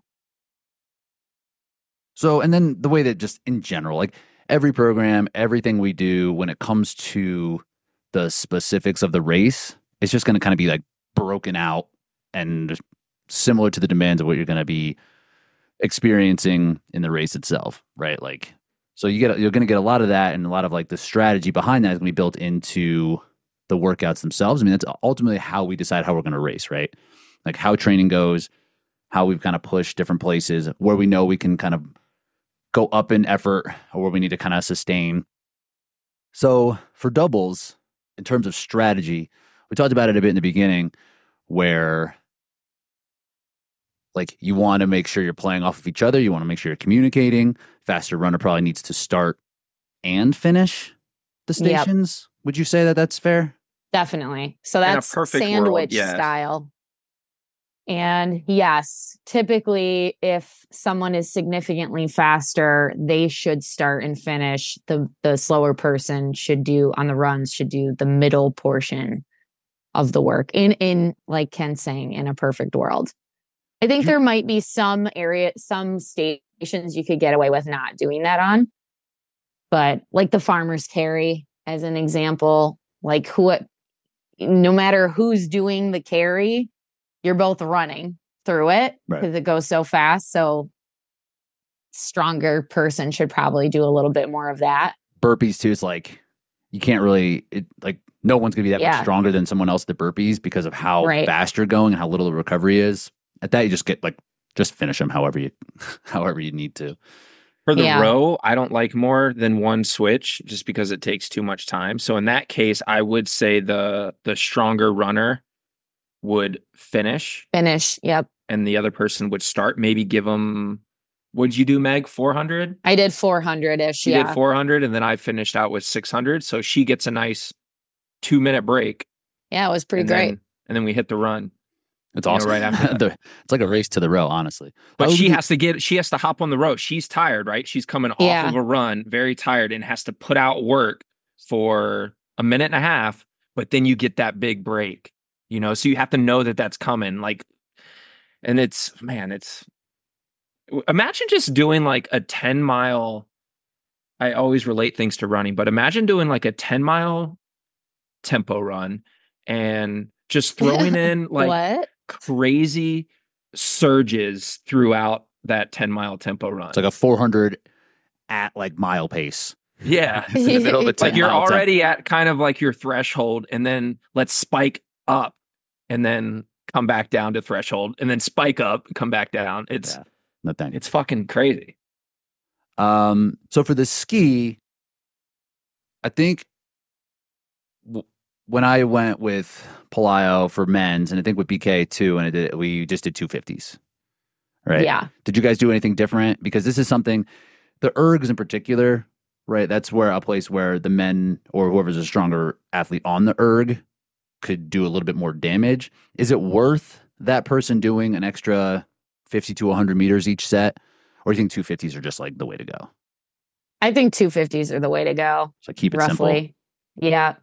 So, and then the way that just in general, like every program, everything we do when it comes to the specifics of the race, it's just going to kind of be like broken out and similar to the demands of what you're going to be experiencing in the race itself, right? Like, so you're going to get a lot of that, and a lot of like the strategy behind that is going to be built into the workouts themselves. I mean, that's ultimately how we decide how we're going to race, right? Like how training goes, how we've kind of pushed different places where we know we can kind of go up in effort or where we need to kind of sustain. So for doubles, in terms of strategy, we talked about it a bit in the beginning where like you want to make sure you're playing off of each other. You want to make sure you're communicating. Faster runner probably needs to start and finish the stations. Yep. Would you say that that's fair? Definitely. So that's sandwich style. And yes, typically if someone is significantly faster, they should start and finish. The slower person should do on the runs, should do the middle portion of the work in like Ken's saying, in a perfect world. I think there might be some stations you could get away with not doing that on. But like the farmer's carry as an example, like no matter who's doing the carry, you're both running through it because it goes so fast. So stronger person should probably do a little bit more of that. Burpees too is like, you can't really, no one's going to be that much stronger than someone else at the burpees because of how fast you're going and how little the recovery is. At that, you just get just finish them however you need to. For the row, I don't like more than one switch just because it takes too much time. So in that case, I would say the stronger runner would finish. Yep. And the other person would start, maybe give them, what'd you do, Meg? 400? I did 400-ish, She did 400, and then I finished out with 600. So she gets a nice 2-minute break. Yeah, it was pretty great. And then we hit the run. It's awesome. Right after that. It's like a race to the row, honestly. But she has to hop on the row. She's tired, right? She's coming off of a run, very tired, and has to put out work for a minute and a half. But then you get that big break, so you have to know that that's coming. And imagine just doing like a 10-mile. I always relate things to running, but imagine doing like a 10-mile tempo run and just throwing in like crazy surges throughout that 10-mile tempo run. It's like a 400 at like mile pace. Yeah. In the middle of a 10 like you're already at kind of like your threshold, and then let's spike up and then come back down to threshold and then spike up and come back down. It's fucking crazy. So for the ski, I think when I went with Pelayo for men's, and I think with BK too, and we just did 250s, right? Yeah. Did you guys do anything different? Because this is something, the ergs in particular, right? That's where a place where the men or whoever's a stronger athlete on the erg could do a little bit more damage. Is it worth that person doing an extra 50 to 100 meters each set? Or do you think 250s are just like the way to go? I think 250s are the way to go. So keep it roughly. Simple. Yeah.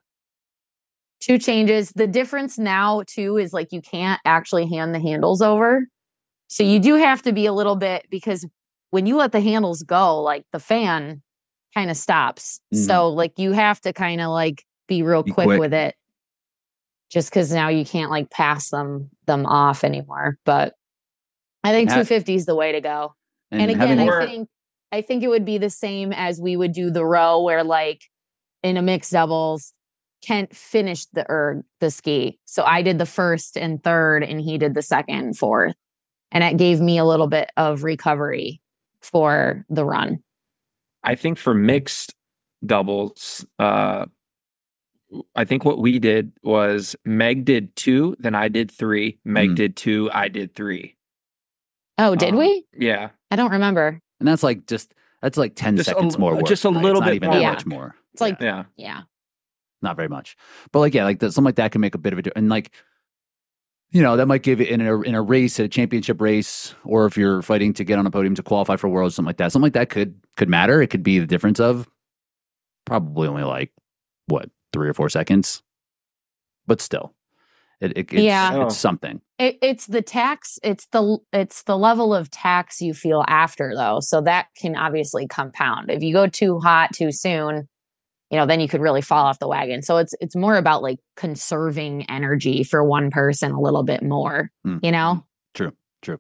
2 changes. The difference now too is like you can't actually hand the handles over. So you do have to be a little bit, because when you let the handles go, like the fan kind of stops. Mm-hmm. So like you have to kind of like be real quick with it, just because now you can't like pass them off anymore. But I think 250 is the way to go. And again, I think it would be the same as we would do the row, where like in a mixed doubles, Kent finished the ski. So I did the first and third, and he did the second and fourth. And it gave me a little bit of recovery for the run. I think for mixed doubles, I think what we did was Meg did 2, then I did 3. Meg did 2, I did 3. Oh, did we? Yeah. I don't remember. And that's like 10 seconds more work. Just a little bit even more. That much more. It's like, yeah. Not very much. But like, something like that can make a bit of a difference. And like, that might give it in a race, a championship race, or if you're fighting to get on a podium to qualify for Worlds, something like that. Something like that could matter. It could be the difference of probably only like, 3 or 4 seconds. But still, it's something. It's the tax. It's the level of tax you feel after, though. So that can obviously compound. If you go too hot too soon, then you could really fall off the wagon. So it's more about like conserving energy for one person a little bit more, True.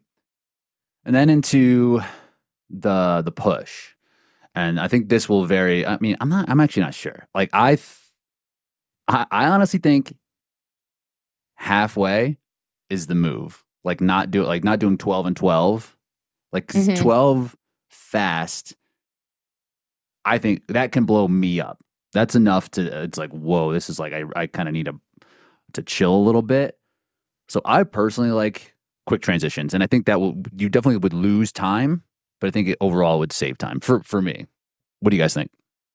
And then into the push. And I think this will vary. I mean, I'm actually not sure. Like I honestly think halfway is the move. like not doing 12 and 12, like 'cause Mhm. 12 fast. I think that can blow me up. That's enough to, it's like, whoa, this is like, I kind of need to chill a little bit. So I personally like quick transitions. And I think that you definitely would lose time, but I think it overall would save time for me. What do you guys think?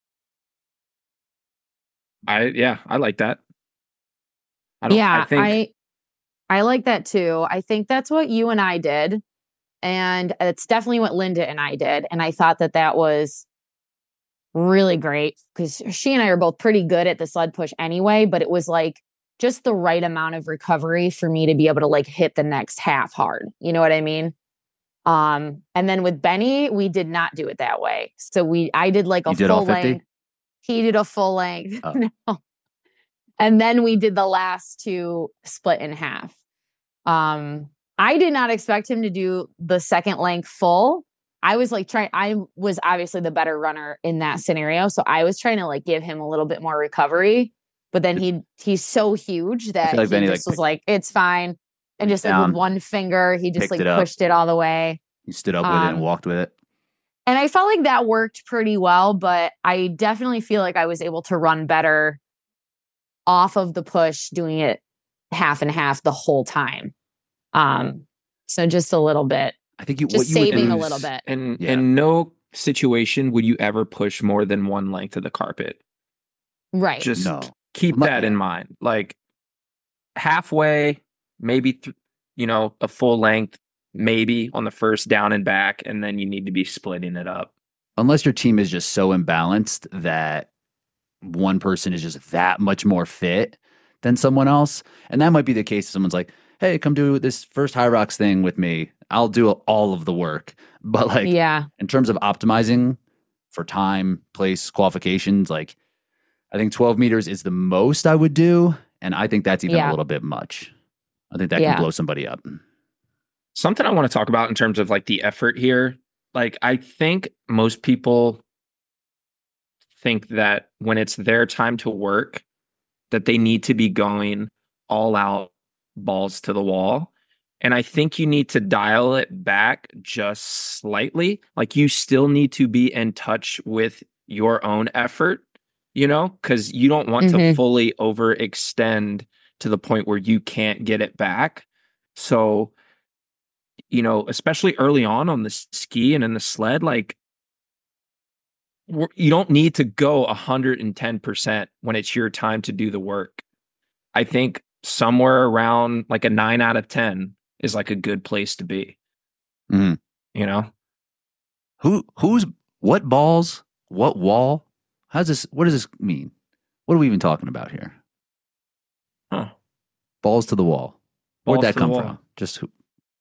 I like that. Yeah, I think I like that too. I think that's what you and I did. And it's definitely what Linda and I did. And I thought that was really great because she and I are both pretty good at the sled push anyway, but it was like just the right amount of recovery for me to be able to like hit the next half hard. You know what I mean? And then with Benny, we did not do it that way. So I did like a You did all full 50? length. He did a full length. Oh. No. And then we did the last two split in half. I did not expect him to do the second length full. I was like I was obviously the better runner in that scenario. So I was trying to like give him a little bit more recovery. But then he's so huge that feel like he Benny, just like, was like, it's fine. And just like down, with one finger, he just picked like it up. pushed it all the way. You stood up with it and walked with it. And I felt like that worked pretty well, but I definitely feel like I was able to run better off of the push, doing it half and half the whole time. So just a little bit, I think just saving a little bit. And Yeah. in no situation would you ever push more than one length of the carpet. Right. Just No. keep Well, that yeah. in mind. Like halfway, maybe a full length, maybe on the first down and back, and then you need to be splitting it up. Unless your team is just so imbalanced that one person is just that much more fit than someone else. And that might be the case. Someone's like, hey, come do this first High Rocks thing with me. I'll do all of the work. But like, Yeah. in terms of optimizing for time, place, qualifications, like I think 12 meters is the most I would do. And I think that's even a little bit much. I think that can blow somebody up. Something I want to talk about in terms of like the effort here. Like, I think most people think that when it's their time to work, that they need to be going all out, balls to the wall. And I think you need to dial it back just slightly. Like, you still need to be in touch with your own effort, because you don't want to fully overextend to the point where you can't get it back. So, especially early on the ski and in the sled, like, you don't need to go 110% when it's your time to do the work. I think somewhere around like a 9 out of 10 is like a good place to be. Mm-hmm. Who's what balls, what wall? What does this mean? What are we even talking about here? Huh. Balls to the wall. Where'd Balls that to come the from? wall. Just who?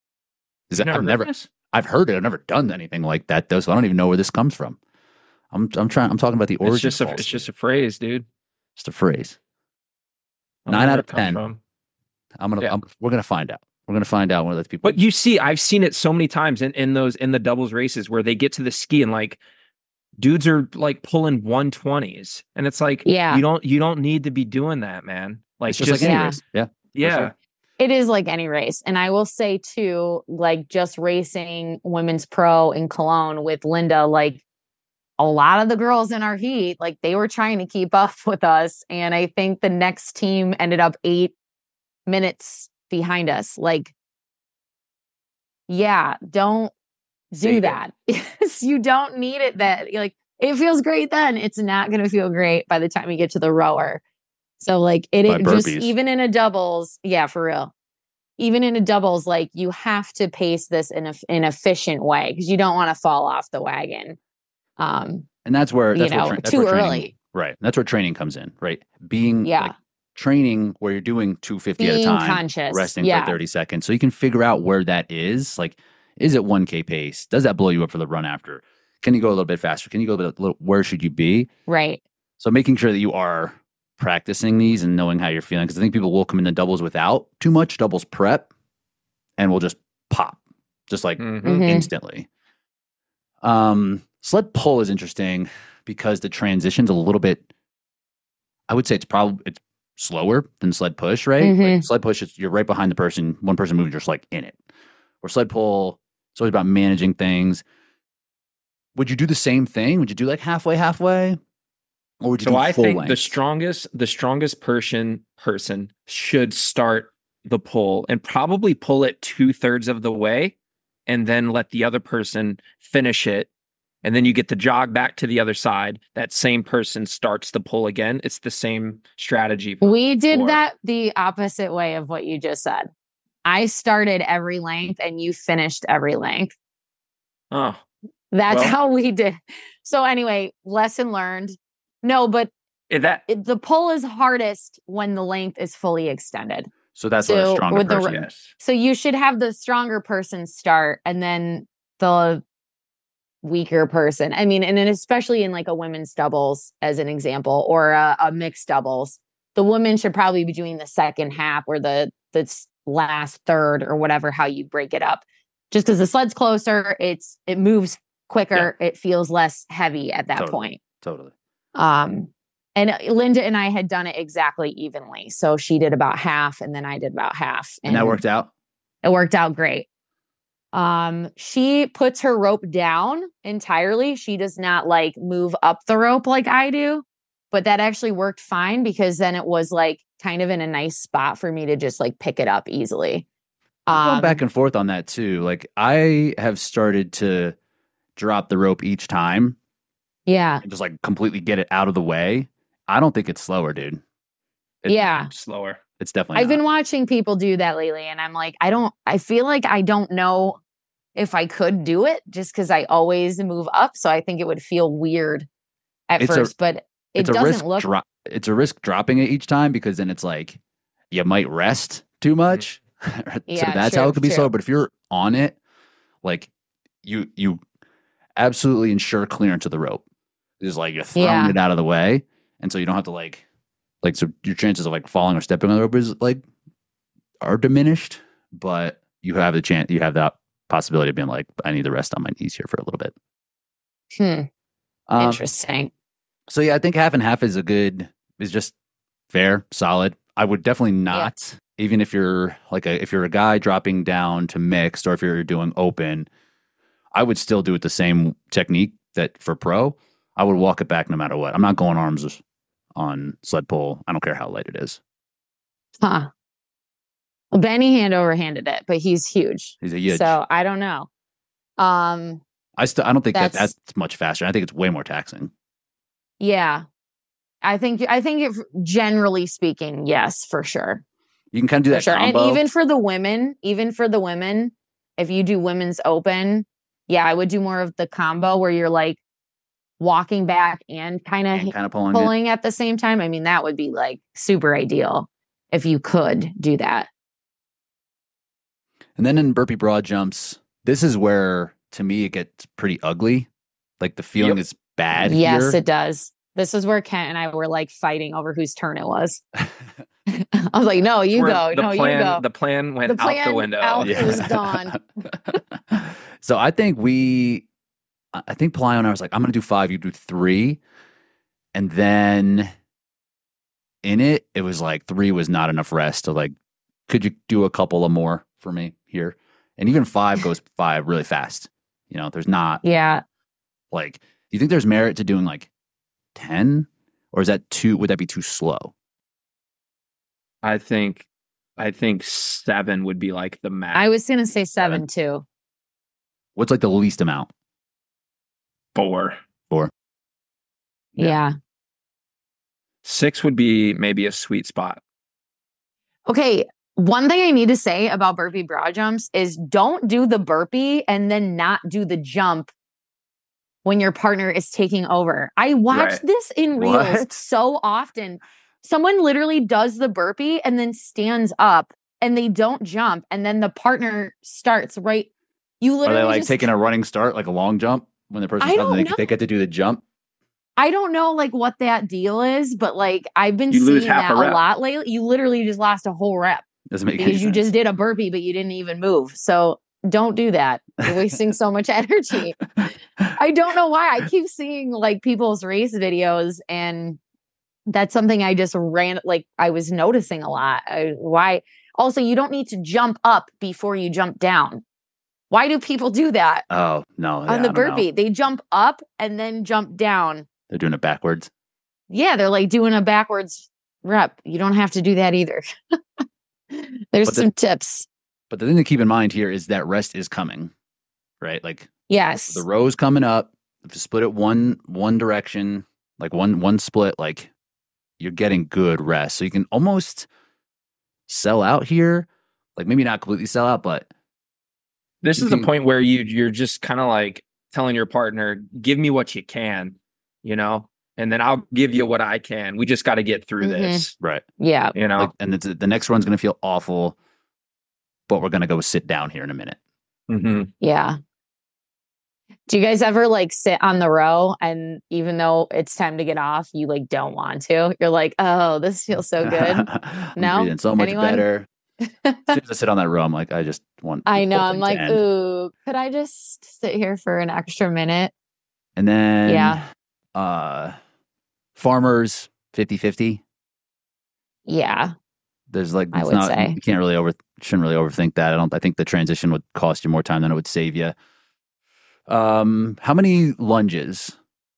I've heard it. I've never done anything like that though, so I don't even know where this comes from. I'm talking about the origin. It's just a phrase, dude. Just a phrase. 9 out of 10. We're gonna find out. We're gonna find out one of those people. But you see, I've seen it so many times in the doubles races where they get to the ski and like dudes are like pulling 120s, and it's like, you don't need to be doing that, man. Like, it's just like any race. Yeah. Sure. It is like any race. And I will say too, like just racing women's pro in Cologne with Linda, like a lot of the girls in our heat, like they were trying to keep up with us. And I think the next team ended up 8 minutes behind us. Like, yeah, don't do that. You don't need it then. Like, it feels great then. It's not going to feel great by the time you get to the rower. So like it just, even in a doubles, yeah, for real. Even in a doubles, like you have to pace this in an efficient way because you don't want to fall off the wagon. And that's where too early. Right. That's where training comes in, right? Being like training where you're doing 250 at a time, conscious, resting for 30 seconds. So you can figure out where that is. Like, is it 1K pace? Does that blow you up for the run after? Can you go a little bit faster? Can you go a little, where should you be? Right. So making sure that you are practicing these and knowing how you're feeling. Because I think people will come into doubles without too much doubles prep and will just pop, just like instantly. Sled pull is interesting because the transition's a little bit, I would say it's slower than sled push, right? Mhm. Like sled push, you're right behind the person. One person moves, you're just like in it. Or sled pull, it's always about managing things. Would you do the same thing? Would you do like halfway, or would you do I full think length? the strongest person should start the pull and probably pull it 2/3 of the way, and then let the other person finish it. And then you get the jog back to the other side. That same person starts the pull again. It's the same strategy. We did that the opposite way of what you just said. I started every length and you finished every length. Oh, That's how we did. So anyway, lesson learned. No, but the pull is hardest when the length is fully extended. So that's what a stronger person. Yes. So you should have the stronger person start and then the weaker person. I mean, and then especially in like a women's doubles as an example, or a mixed doubles, the woman should probably be doing the second half or the last third or whatever, how you break it up. Just because the sled's closer, it moves quicker, it feels less heavy at that point. Totally. And Linda and I had done it exactly evenly. So she did about half and then I did about half. And that worked out? It worked out great. She puts her rope down entirely. She does not like move up the rope like I do, but that actually worked fine because then it was like kind of in a nice spot for me to just like pick it up easily. I'm going back and forth on that too. Like I have started to drop the rope each time. Yeah. And just like completely get it out of the way. I don't think it's slower, dude. It's slower. It's definitely I've been watching people do that lately and I'm like, I feel like I don't know if I could do it just because I always move up. So I think it would feel weird at first, but it doesn't look. It's a risk dropping it each time because then it's like you might rest too much. So that's how it could be slow. But if you're on it, like you absolutely ensure clearance of the rope. It's like you're throwing it out of the way. And so you don't have to like so your chances of like falling or stepping on the rope are diminished, but you have that possibility of being like, I need to rest on my knees here for a little bit. Interesting. So yeah, I think half and half is just fair, solid. I would definitely not, even if you're if you're a guy dropping down to mixed or if you're doing open, I would still do it the same technique that for pro. I would walk it back no matter what. I'm not going arms on sled pull. I don't care how light it is. Huh. Well, Benny hand over handed it, but he's huge. He's a huge. So I don't know. I don't think that's much faster. I think it's way more taxing. Yeah. I think if generally speaking, yes, for sure. You can kind of do that combo. And even for the women, if you do women's open, I would do more of the combo where you're like walking back and kind of pulling at the same time. I mean, that would be like super ideal if you could do that. And then in burpee broad jumps, this is where to me it gets pretty ugly. Like the feeling is bad. Yes, here. It does. This is where Kent and I were like fighting over whose turn it was. I was like, no, you go. You go. The plan went out the window. It was gone. So I think Palio and I was like, I'm going to do 5, you do 3. And then in it was like 3 was not enough rest to like, could you do a couple of more for me here? And even 5 goes 5 really fast. You know, there's not. Yeah. Like, do you think there's merit to doing like 10? Or is that would that be too slow? I think 7 would be like the max. I was going to say 7 too. What's like the least amount? 4. Yeah. 6 would be maybe a sweet spot. Okay. One thing I need to say about burpee broad jumps is don't do the burpee and then not do the jump when your partner is taking over. I watch this in reels so often. Someone literally does the burpee and then stands up and they don't jump. And then the partner starts right. You literally are they like taking a running start, like a long jump when the person they get to do the jump? I don't know like what that deal is, but like I've been seeing that a lot lately. You literally just lost a whole rep. Doesn't make because you just did a burpee, but you didn't even move. So don't do that. You're wasting so much energy. I don't know why. I keep seeing like people's race videos and that's something I just I was noticing a lot. Why? Also, you don't need to jump up before you jump down. Why do people do that? Oh, no. On the burpee, they jump up and then jump down. They're doing it backwards. Yeah, they're like doing a backwards rep. You don't have to do that either. There's some tips. But the thing to keep in mind here is that rest is coming, right? Like, yes, the row's coming up. If you split it one direction, like one split, like you're getting good rest. So you can almost sell out here. Like maybe not completely sell out, but this is the point where you're just kind of like telling your partner, give me what you can, you know, and then I'll give you what I can. We just got to get through this. Right. Yeah. You know, and the next run's going to feel awful, but we're going to go sit down here in a minute. Mm-hmm. Yeah. Do you guys ever like sit on the row and even though it's time to get off, you like don't want to? You're like, oh, this feels so good. No, breathing so much better. As soon as I sit on that row, I'm like, I just want. I know. I'm like, ooh, could I just sit here for an extra minute? And then, farmers 50-50. Yeah. There's like, I would say you shouldn't really overthink that. I think the transition would cost you more time than it would save you. How many lunges?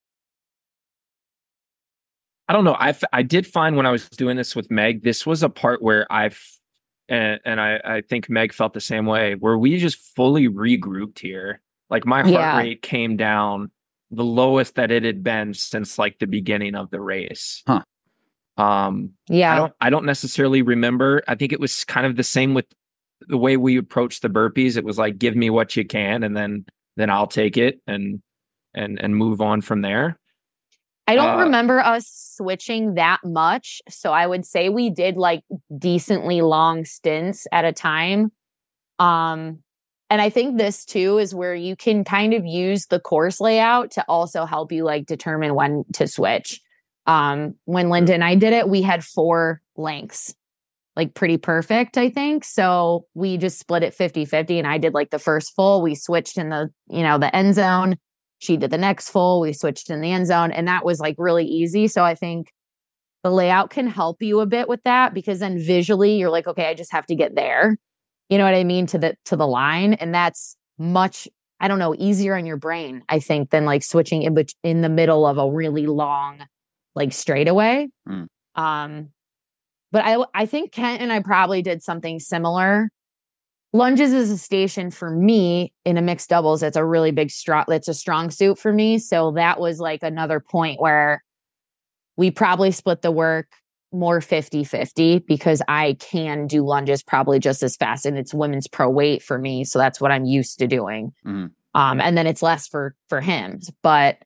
I don't know. I did find when I was doing this with Meg, this was a part where I think Meg felt the same way, where we just fully regrouped here. Like my heart rate came down the lowest that it had been since like the beginning of the race. Huh. I don't necessarily remember. I think it was kind of the same with the way we approached the burpees. It was like, give me what you can, and then I'll take it and move on from there. I don't remember us switching that much. So I would say we did like decently long stints at a time. And I think this too is where you can kind of use the course layout to also help you like determine when to switch. When Linda and I did it, we had 4 lengths, like pretty perfect, I think. So we just split it 50-50 and I did like the first full. We switched in the end zone. She did the next full. We switched in the end zone and that was like really easy. So I think the layout can help you a bit with that because then visually you're like, okay, I just have to get there. You know what I mean? To the line. And that's much, I don't know, easier on your brain, I think, than like switching in the middle of a really long, like straightaway. But I think Kent and I probably did something similar. Lunges is a station for me in a mixed doubles. It's a really big it's a strong suit for me. So that was like another point where we probably split the work more 50-50 because I can do lunges probably just as fast and it's women's pro weight for me. So that's what I'm used to doing. And then it's less for him. But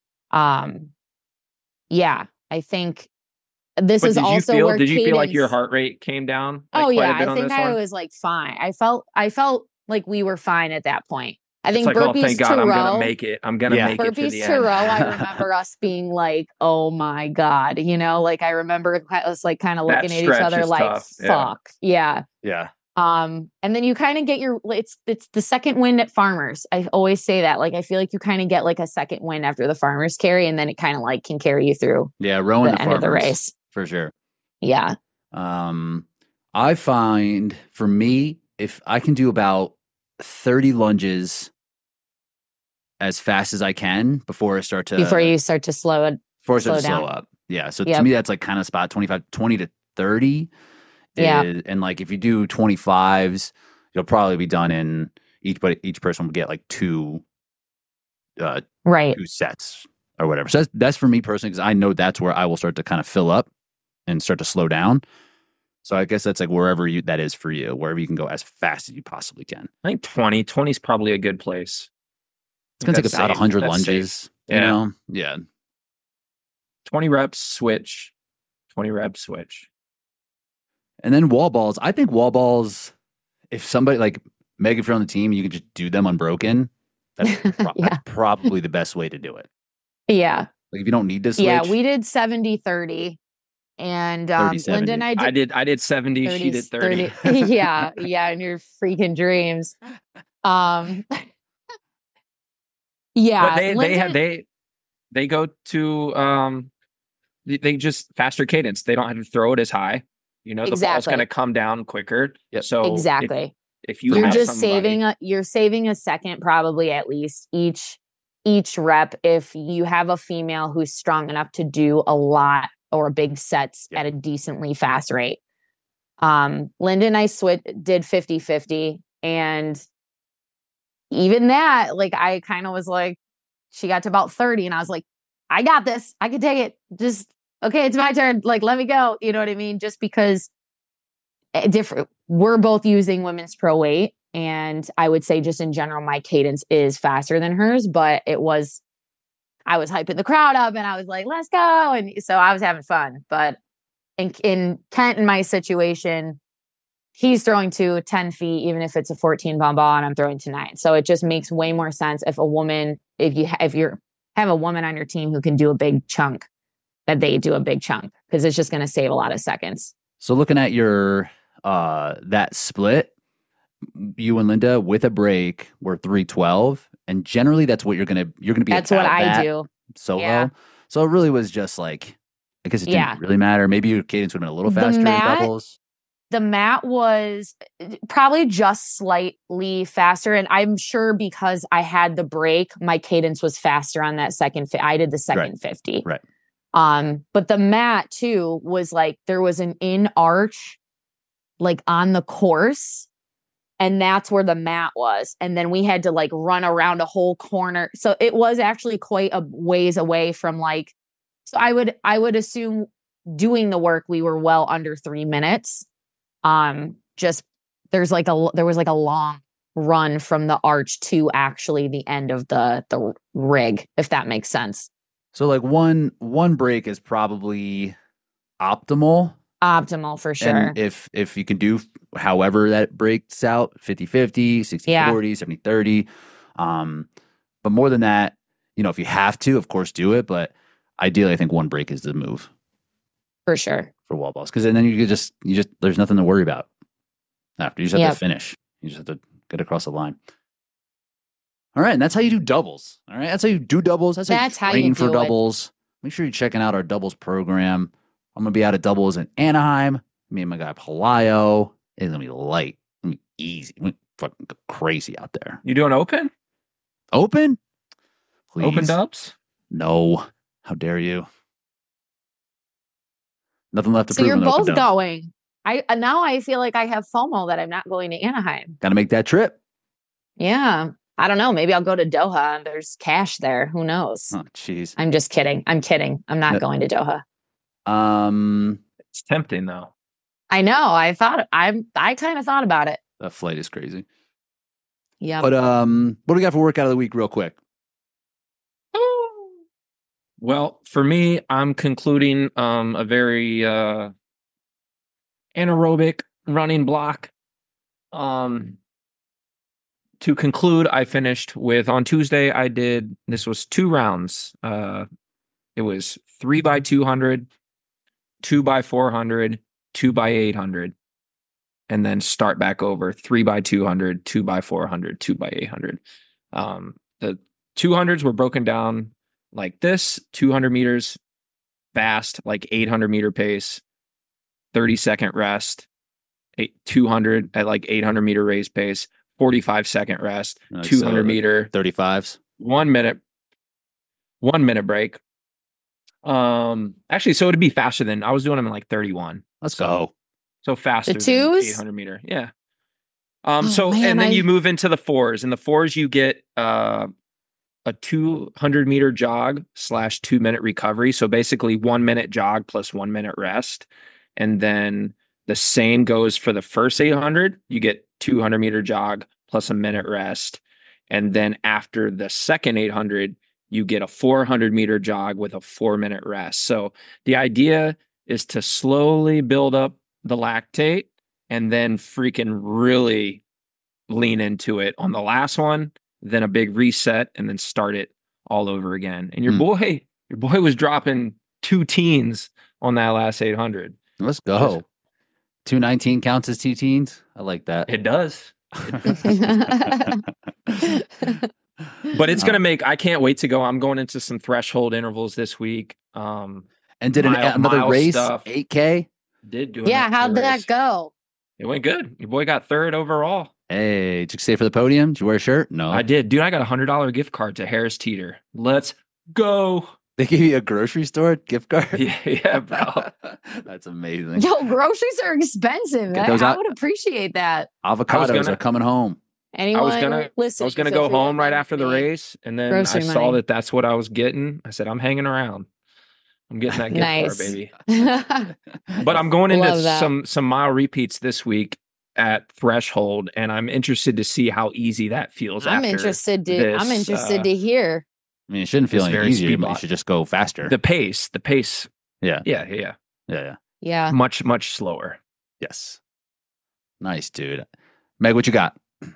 yeah, I think this is also where did you feel like your heart rate came down? Like, I think I was like fine. I felt like we were fine at that point. I think burpees thank God, I'm gonna make it. I'm gonna make it to the end. Burpees to row. I remember us being like, "Oh my God," like I remember us like kind of looking at each other like, tough. "Fuck, yeah." And then you kind of get it's the second win at Farmers. I always say that. Like I feel like you kind of get like a second win after the Farmers carry, and then it kind of like can carry you through. Yeah, rowing the end of the race for sure. Yeah. I find for me, if I can do about 30 lunges as fast as I can before you start to slow up. Yeah. So to me, that's like kind of spot 20 to 30. Yeah. And like, if you do 25s, you'll probably be done in each person will get like 2 sets or whatever. So that's for me personally, because I know that's where I will start to kind of fill up and start to slow down. So I guess that's like wherever that is for you, wherever you can go as fast as you possibly can. I think 20 is probably a good place. It's going to take about 100 lunges, you know? Yeah. 20 reps, switch. 20 reps, switch. And then wall balls. I think wall balls, if somebody like Meg, if you're on the team, you can just do them unbroken. That's probably the best way to do it. Yeah. Like if you don't need to switch. Yeah, we did 70-30. And Linda and I did 70, 30, she did 30. yeah, in your freaking dreams. Yeah. But they go to they just faster cadence. They don't have to throw it as high. The ball's Exactly. going to come down quicker. Yep. So Exactly. if you You're have just somebody, you're saving a second probably at least each rep if you have a female who's strong enough to do a lot or big sets Yep. at a decently fast rate. Linda and I did 50-50, and even that, like, I kind of was like, she got to about 30 and I was like, I got this. I can take it. Just, okay, it's my turn. Like, let me go. You know what I mean? Just because we're both using women's pro weight. And I would say just in general, my cadence is faster than hers, but I was hyping the crowd up and I was like, let's go. And so I was having fun, but in Kent, in my situation, he's throwing to 10 feet, even if it's a 14 pound ball and I'm throwing to 9. So it just makes way more sense if you have a woman on your team who can do a big chunk, that they do a big chunk, because it's just going to save a lot of seconds. So looking at your that split, you and Linda with a break were 312, and generally that's what you're gonna be. That's what I do solo. Yeah. So it really was just like, I guess it didn't really matter. Maybe your cadence would have been a little faster in doubles. The mat was probably just slightly faster, and I'm sure because I had the break, my cadence was faster on that second. I did the second 50, right? But the mat too was like there was an in arch, like on the course, and that's where the mat was, and then we had to like run around a whole corner. So it was actually quite a ways away from like. So I would assume doing the work we were well under 3 minutes. Just there was like a long run from the arch to actually the end of the rig, if that makes sense. So like one break is probably optimal For sure. And if you can do however that breaks out, 50-50, 60-40, 70-30. But more than that, if you have to, of course, do it. But ideally, I think one break is the move. For sure. For wall balls. Because then you just there's nothing to worry about after. You just have to finish. You just have to get across the line. All right. And that's how you do doubles. All right. That's how you do doubles. That's how you train for doubles. Make sure you're checking out our doubles program. I'm going to be out at doubles in Anaheim. Me and my guy Palayo. It's going to be light. It's going to be easy. We're fucking go crazy out there. You doing open? Open? Please. Open dubs? No. How dare you? Nothing left to so prove. So you're both going. Now I feel like I have FOMO that I'm not going to Anaheim. Got to make that trip. Yeah. I don't know. Maybe I'll go to Doha and there's cash there. Who knows? Oh, jeez. I'm just kidding. I'm not going to Doha. It's tempting though. I know. I kind of thought about it. That flight is crazy. Yeah. But what do we got for workout of the week real quick? Well, for me, I'm concluding a very anaerobic running block. To conclude, I finished with, on Tuesday, this was 2 rounds. It was 3x200, 2x400, 2x800, and then start back over 3x200, 2x400, 2x800. The 200s were broken down like this: 200 meters fast, like 800 meter pace, 30-second rest, 200 at like 800 meter race pace, 45-second rest, like 200 meter 35s, 1 minute break. Actually, so it'd be faster than I was doing them in like 31. Let's go. So faster the twos? than 800 meter. Yeah. Then you move into the 4s. In the 4s, you get a 200 meter jog / 2 minute recovery. So basically 1 minute jog plus 1 minute rest. And then the same goes for the first 800. You get 200 meter jog plus a minute rest. And then after the second 800, you get a 400 meter jog with a 4 minute rest. So the idea is to slowly build up the lactate and then freaking really lean into it on the last one, then a big reset, and then start it all over again. And your boy was dropping 2 teens on that last 800. Let's go. 219 counts as 2 teens. I like that. It does. But it's going to make, I can't wait to go. I'm going into some threshold intervals this week. And did another mile race, stuff. 8K? Did do Yeah, another how'd that race. go? It went good. Your boy got third overall. Hey, did you stay for the podium? Did you wear a shirt? No. I did. Dude, I got a $100 gift card to Harris Teeter. Let's go. They gave you a grocery store gift card? Yeah, bro. That's amazing. Yo, groceries are expensive. Get those I out. would appreciate that. Avocados are coming home. Anyone I was gonna go home right after the race, and then Grocery I saw money. that that's what I was getting. I said, I'm hanging around. I'm getting that gift card, Nice. baby. But I'm going into Love that. some mile repeats this week at Threshold, and I'm interested to see how easy that feels. I'm interested to hear. I mean, it shouldn't feel It's any very easier, speed but you lock. should just go faster. The pace. Yeah. Yeah. Yeah. Much slower. Yes. Nice, dude. Meg, what you got?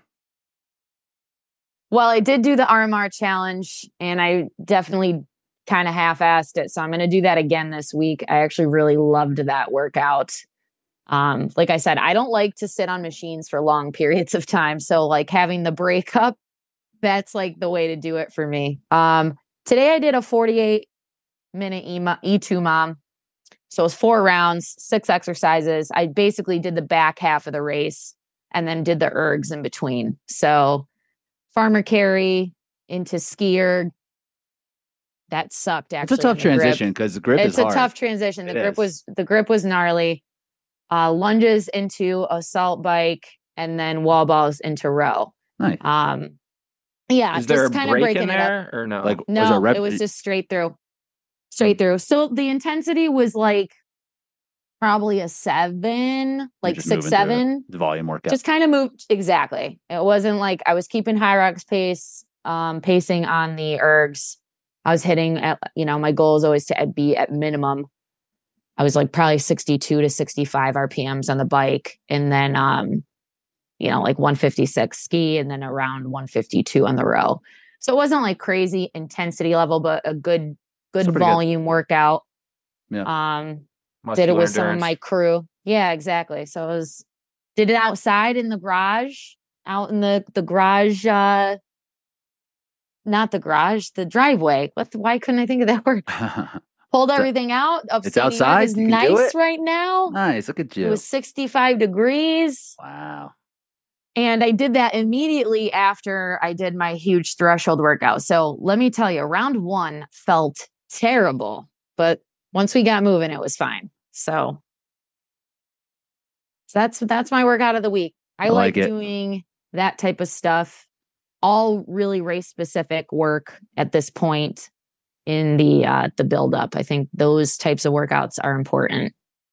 Well, I did do the RMR challenge and I definitely kind of half-assed it. So I'm going to do that again this week. I actually really loved that workout. Like I said, I don't like to sit on machines for long periods of time. So like having the breakup, that's like the way to do it for me. Today I did a 48-minute E2 mom. So it was 4 rounds, 6 exercises. I basically did the back half of the race and then did the ergs in between. So farmer carry into skier. That sucked actually. It's a tough transition because the grip is hard. It's a tough transition. The grip was gnarly. Lunges into assault bike and then wall balls into row. Nice. Yeah, Is there just a kind of break breaking in it up. there or no? Like, No, was it a rep? it was just straight through. So the intensity was like probably a 7, like just 6, moving through 7. the volume workout. Just kind of moved. Exactly. It wasn't like I was keeping Hyrox pace, pacing on the ergs. I was hitting at, my goal is always to be at minimum. I was like probably 62 to 65 RPMs on the bike. And then, like 156 ski and then around 152 on the row. So it wasn't like crazy intensity level, but a good volume workout. Yeah. Did it with some of my crew. Yeah, exactly. So did it outside in the garage, out in the garage, not the garage, the driveway. Why couldn't I think of that word? Pulled everything out. It's outside. It's nice right now. Nice. Look at you. It was 65 degrees. Wow. And I did that immediately after I did my huge threshold workout. So let me tell you, round 1 felt terrible, but once we got moving, it was fine. So that's my workout of the week. I like doing that type of stuff. All really race specific work at this point in the build up. I think those types of workouts are important.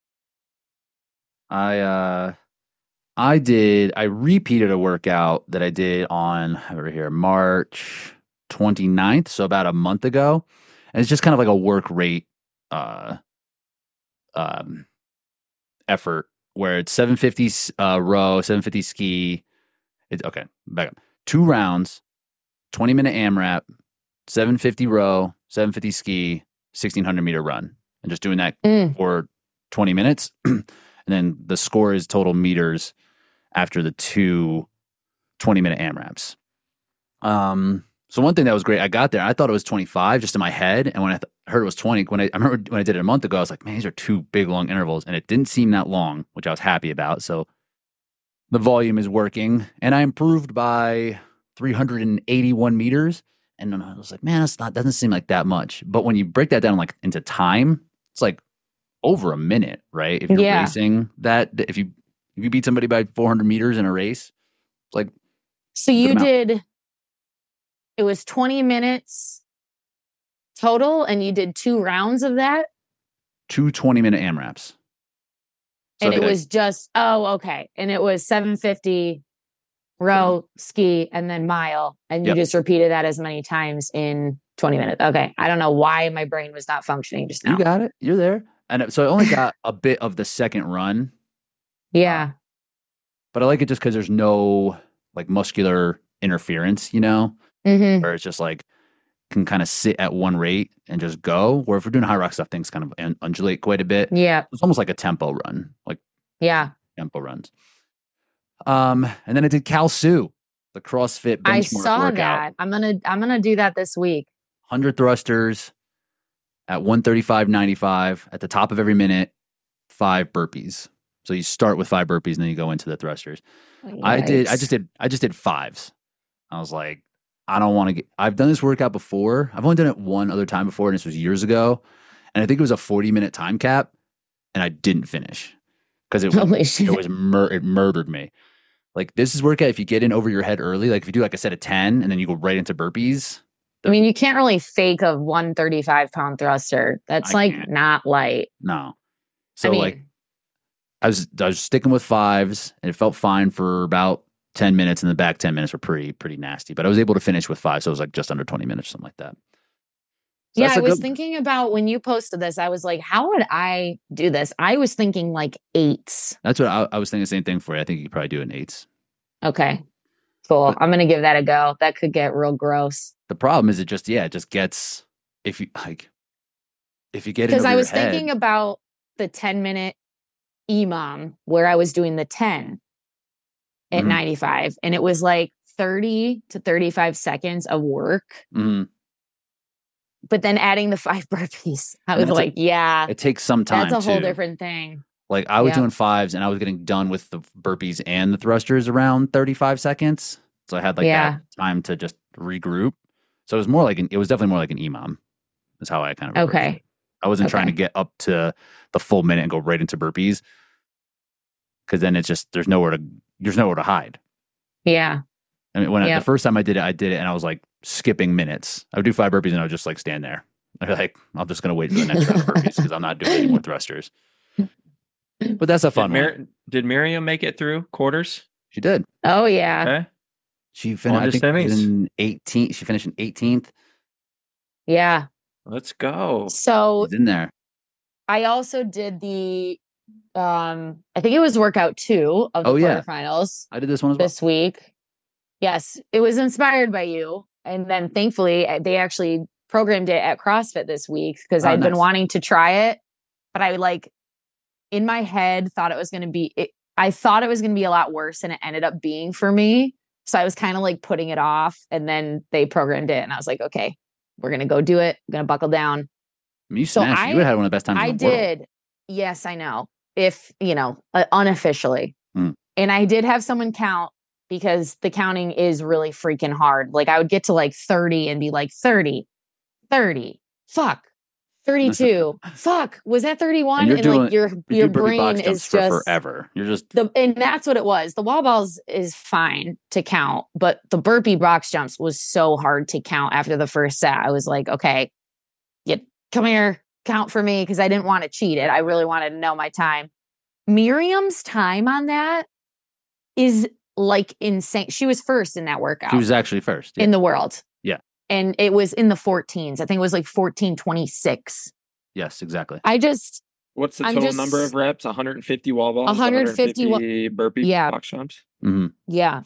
I repeated a workout that I did on over here March 29th, so about a month ago. And it's just kind of like a work rate effort where it's 750 row, 750 ski. Okay, back up. 2 rounds, 20-minute AMRAP, 750 row, 750 ski, 1600 meter run. And just doing that for 20 minutes. And then the score is total meters after the 2 20-minute AMRAPs. So one thing that was great, I got there, I thought it was 25 just in my head. And when I heard it was 20, I remember when I did it a month ago, I was like, man, these are 2 big long intervals. And it didn't seem that long, which I was happy about. So the volume is working. And I improved by 381 meters. And I was like, man, doesn't seem like that much. But when you break that down like into time, it's like over a minute, right? If you're racing that, if you beat somebody by 400 meters in a race, it's like. So you did, it was 20 minutes total and you did 2 rounds of that? 2 20-minute AMRAPs. So and it was just, okay. And it was 750 row, ski, and then mile. And you just repeated that as many times in 20 minutes. Okay. I don't know why my brain was not functioning just now. You got it. You're there. And so I only got a bit of the second run. Yeah. But I like it just because there's no like muscular interference, Mm-hmm. where it's just like can kind of sit at one rate and just go. Where if we're doing high rock stuff, things kind of undulate quite a bit. Yeah. It's almost like a tempo run, tempo runs. And then I did Cal Sue, the CrossFit benchmark I saw workout. that. I'm gonna do that this week. 100 thrusters at 135.95 at the top of every minute, 5 burpees. So you start with 5 burpees and then you go into the thrusters. I just did 5s. I was like, I don't want to get, I've done this workout before. I've only done it one other time before, and this was years ago. And I think it was a 40-minute time cap, and I didn't finish because it murdered me. Like, this is workout if you get in over your head early, like if you do like a set of 10 and then you go right into burpees. I mean, you can't really fake a 135-pound thruster. That's not light. No. So I was sticking with 5s, and it felt fine for about 10 minutes, and the back 10 minutes were pretty nasty. But I was able to finish with 5, so it was like just under 20 minutes, something like that. So I was thinking about when you posted this, I was like, how would I do this? I was thinking like 8s. That's what I was thinking the same thing for you. I think you could probably do it in 8s. Okay, cool. I'm going to give that a go. That could get real gross. The problem is it just gets, if you get it because I was thinking about the 10-minute EMOM where I was doing the 10 at 95, and it was like 30 to 35 seconds of work. Mm-hmm. But then adding the 5 burpees, I was like, it takes some time. That's a whole different thing. Like, I was doing 5s, and I was getting done with the burpees and the thrusters around 35 seconds. So I had that time to just regroup. So it was more like it was definitely more like an EMOM is how I kind of okay. It. I wasn't trying to get up to the full minute and go right into burpees, because then it's just there's nowhere to hide. Yeah. I mean, the first time I did it, and I was like skipping minutes. I would do 5 burpees, and I would just like stand there. I'd be like, I'm just gonna wait for the next round of burpees because I'm not doing any more thrusters. But that's a fun one. Did Miriam make it through quarters? She did. Oh yeah. Okay. She finished in 18th. She finished in 18th. Yeah. Let's go. So she's in there. I also did the I think it was workout 2 of the quarterfinals. I did this one as well. This week. Yes. It was inspired by you. And then thankfully they actually programmed it at CrossFit this week because I'd been wanting to try it. But I in my head thought it was going to be I thought it was going to be a lot worse than it ended up being for me. So I was kind of like putting it off, and then they programmed it, and I was like, okay, we're going to go do it. I'm going to buckle down. I mean, you smashed. You had one of the best times in the world. I did. Yes, I know. If, unofficially. And I did have someone count because the counting is really freaking hard. Like, I would get to like 30 and be like 30, fuck. 32. Fuck. Was that 31? And your brain is just forever. You're just and that's what it was. The wall balls is fine to count, but the burpee box jumps was so hard to count after the first set. I was like, okay, come here, count for me, because I didn't want to cheat it. I really wanted to know my time. Miriam's time on that is like insane. She was first in that workout. She was actually first in the world. Yeah. And it was in the 14s. I think it was like 14:26. Yes, exactly. What's the total number of reps? 150 wall balls? 150 burpee box jumps? Mm-hmm. Yeah.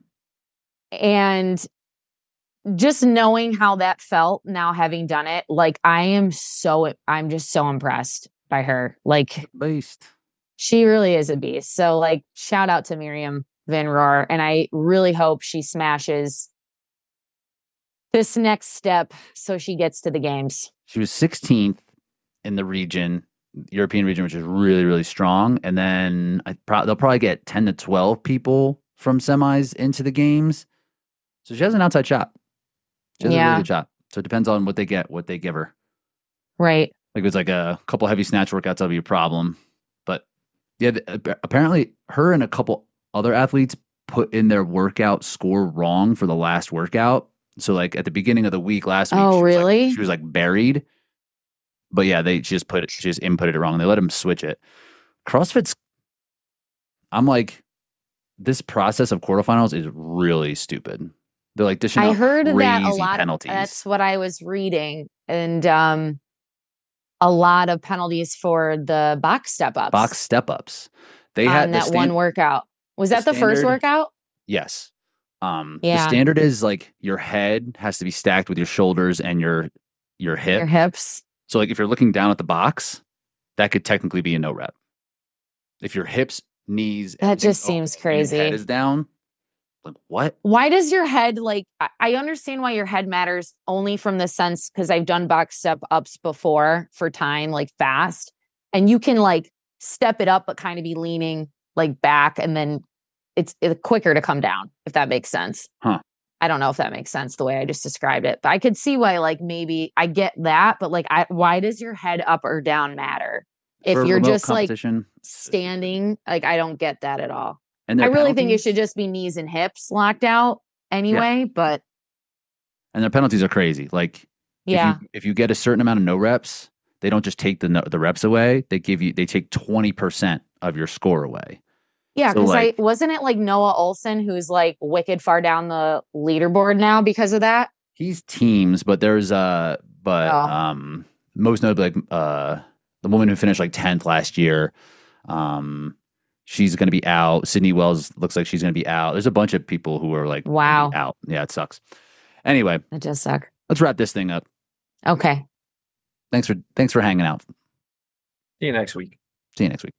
And just knowing how that felt now, having done it, like I'm just so impressed by her. Like, beast. She really is a beast. So like, shout out to Miriam Van Roar. And I really hope she smashes this next step so she gets to the games. She was 16th in the European region, which is really, really strong. And then they'll probably get 10 to 12 people from semis into the games. So she has an outside shot. She has a really good shot. So it depends on what they give her. Right. Like, if it's like a couple heavy snatch workouts, that'll be a problem. But yeah, apparently her and a couple other athletes put in their workout score wrong for the last workout. So like at the beginning of the week last week, she was like buried. But yeah, she just inputted it wrong. They let him switch it. CrossFit's, I'm like, this process of quarterfinals is really stupid. They're like dishing out crazy penalties. That's what I was reading. And a lot of penalties for the box step-ups. They had that one workout. Was that the first workout? Yes. The standard is like your head has to be stacked with your shoulders and your hip. Your hips. So like if you're looking down at the box, that could technically be a no rep. If your hips, knees, that just seems crazy. Your head is down, Like, what? Why does your head I understand why your head matters only from the sense because I've done box step ups before for time, like fast, and you can like step it up, but kind of be leaning like back, and then it's quicker to come down, if that makes sense. Huh. I don't know if that makes sense the way I just described it, but I could see why like maybe I get that, but like why does your head up or down matter? If For you're remote just like competition, standing, like I don't get that at all. and I their really think it penalties- should just be knees and hips locked out anyway, but and their penalties are crazy. Like, yeah. if you get a certain amount of no reps, they don't just take the reps away. They take 20% of your score away. Yeah, So, because like- wasn't it like Noah Olson who's like wicked far down the leaderboard now because of that? He's teams, but there's most notably like the woman who finished like 10th last year. She's going to be out. Sydney Wells looks like she's going to be out. There's a bunch of people who are like gonna be Wow. out. Yeah, it sucks. Anyway, It does suck. let's wrap this thing up. Okay. Thanks for hanging out. See you next week. See you next week.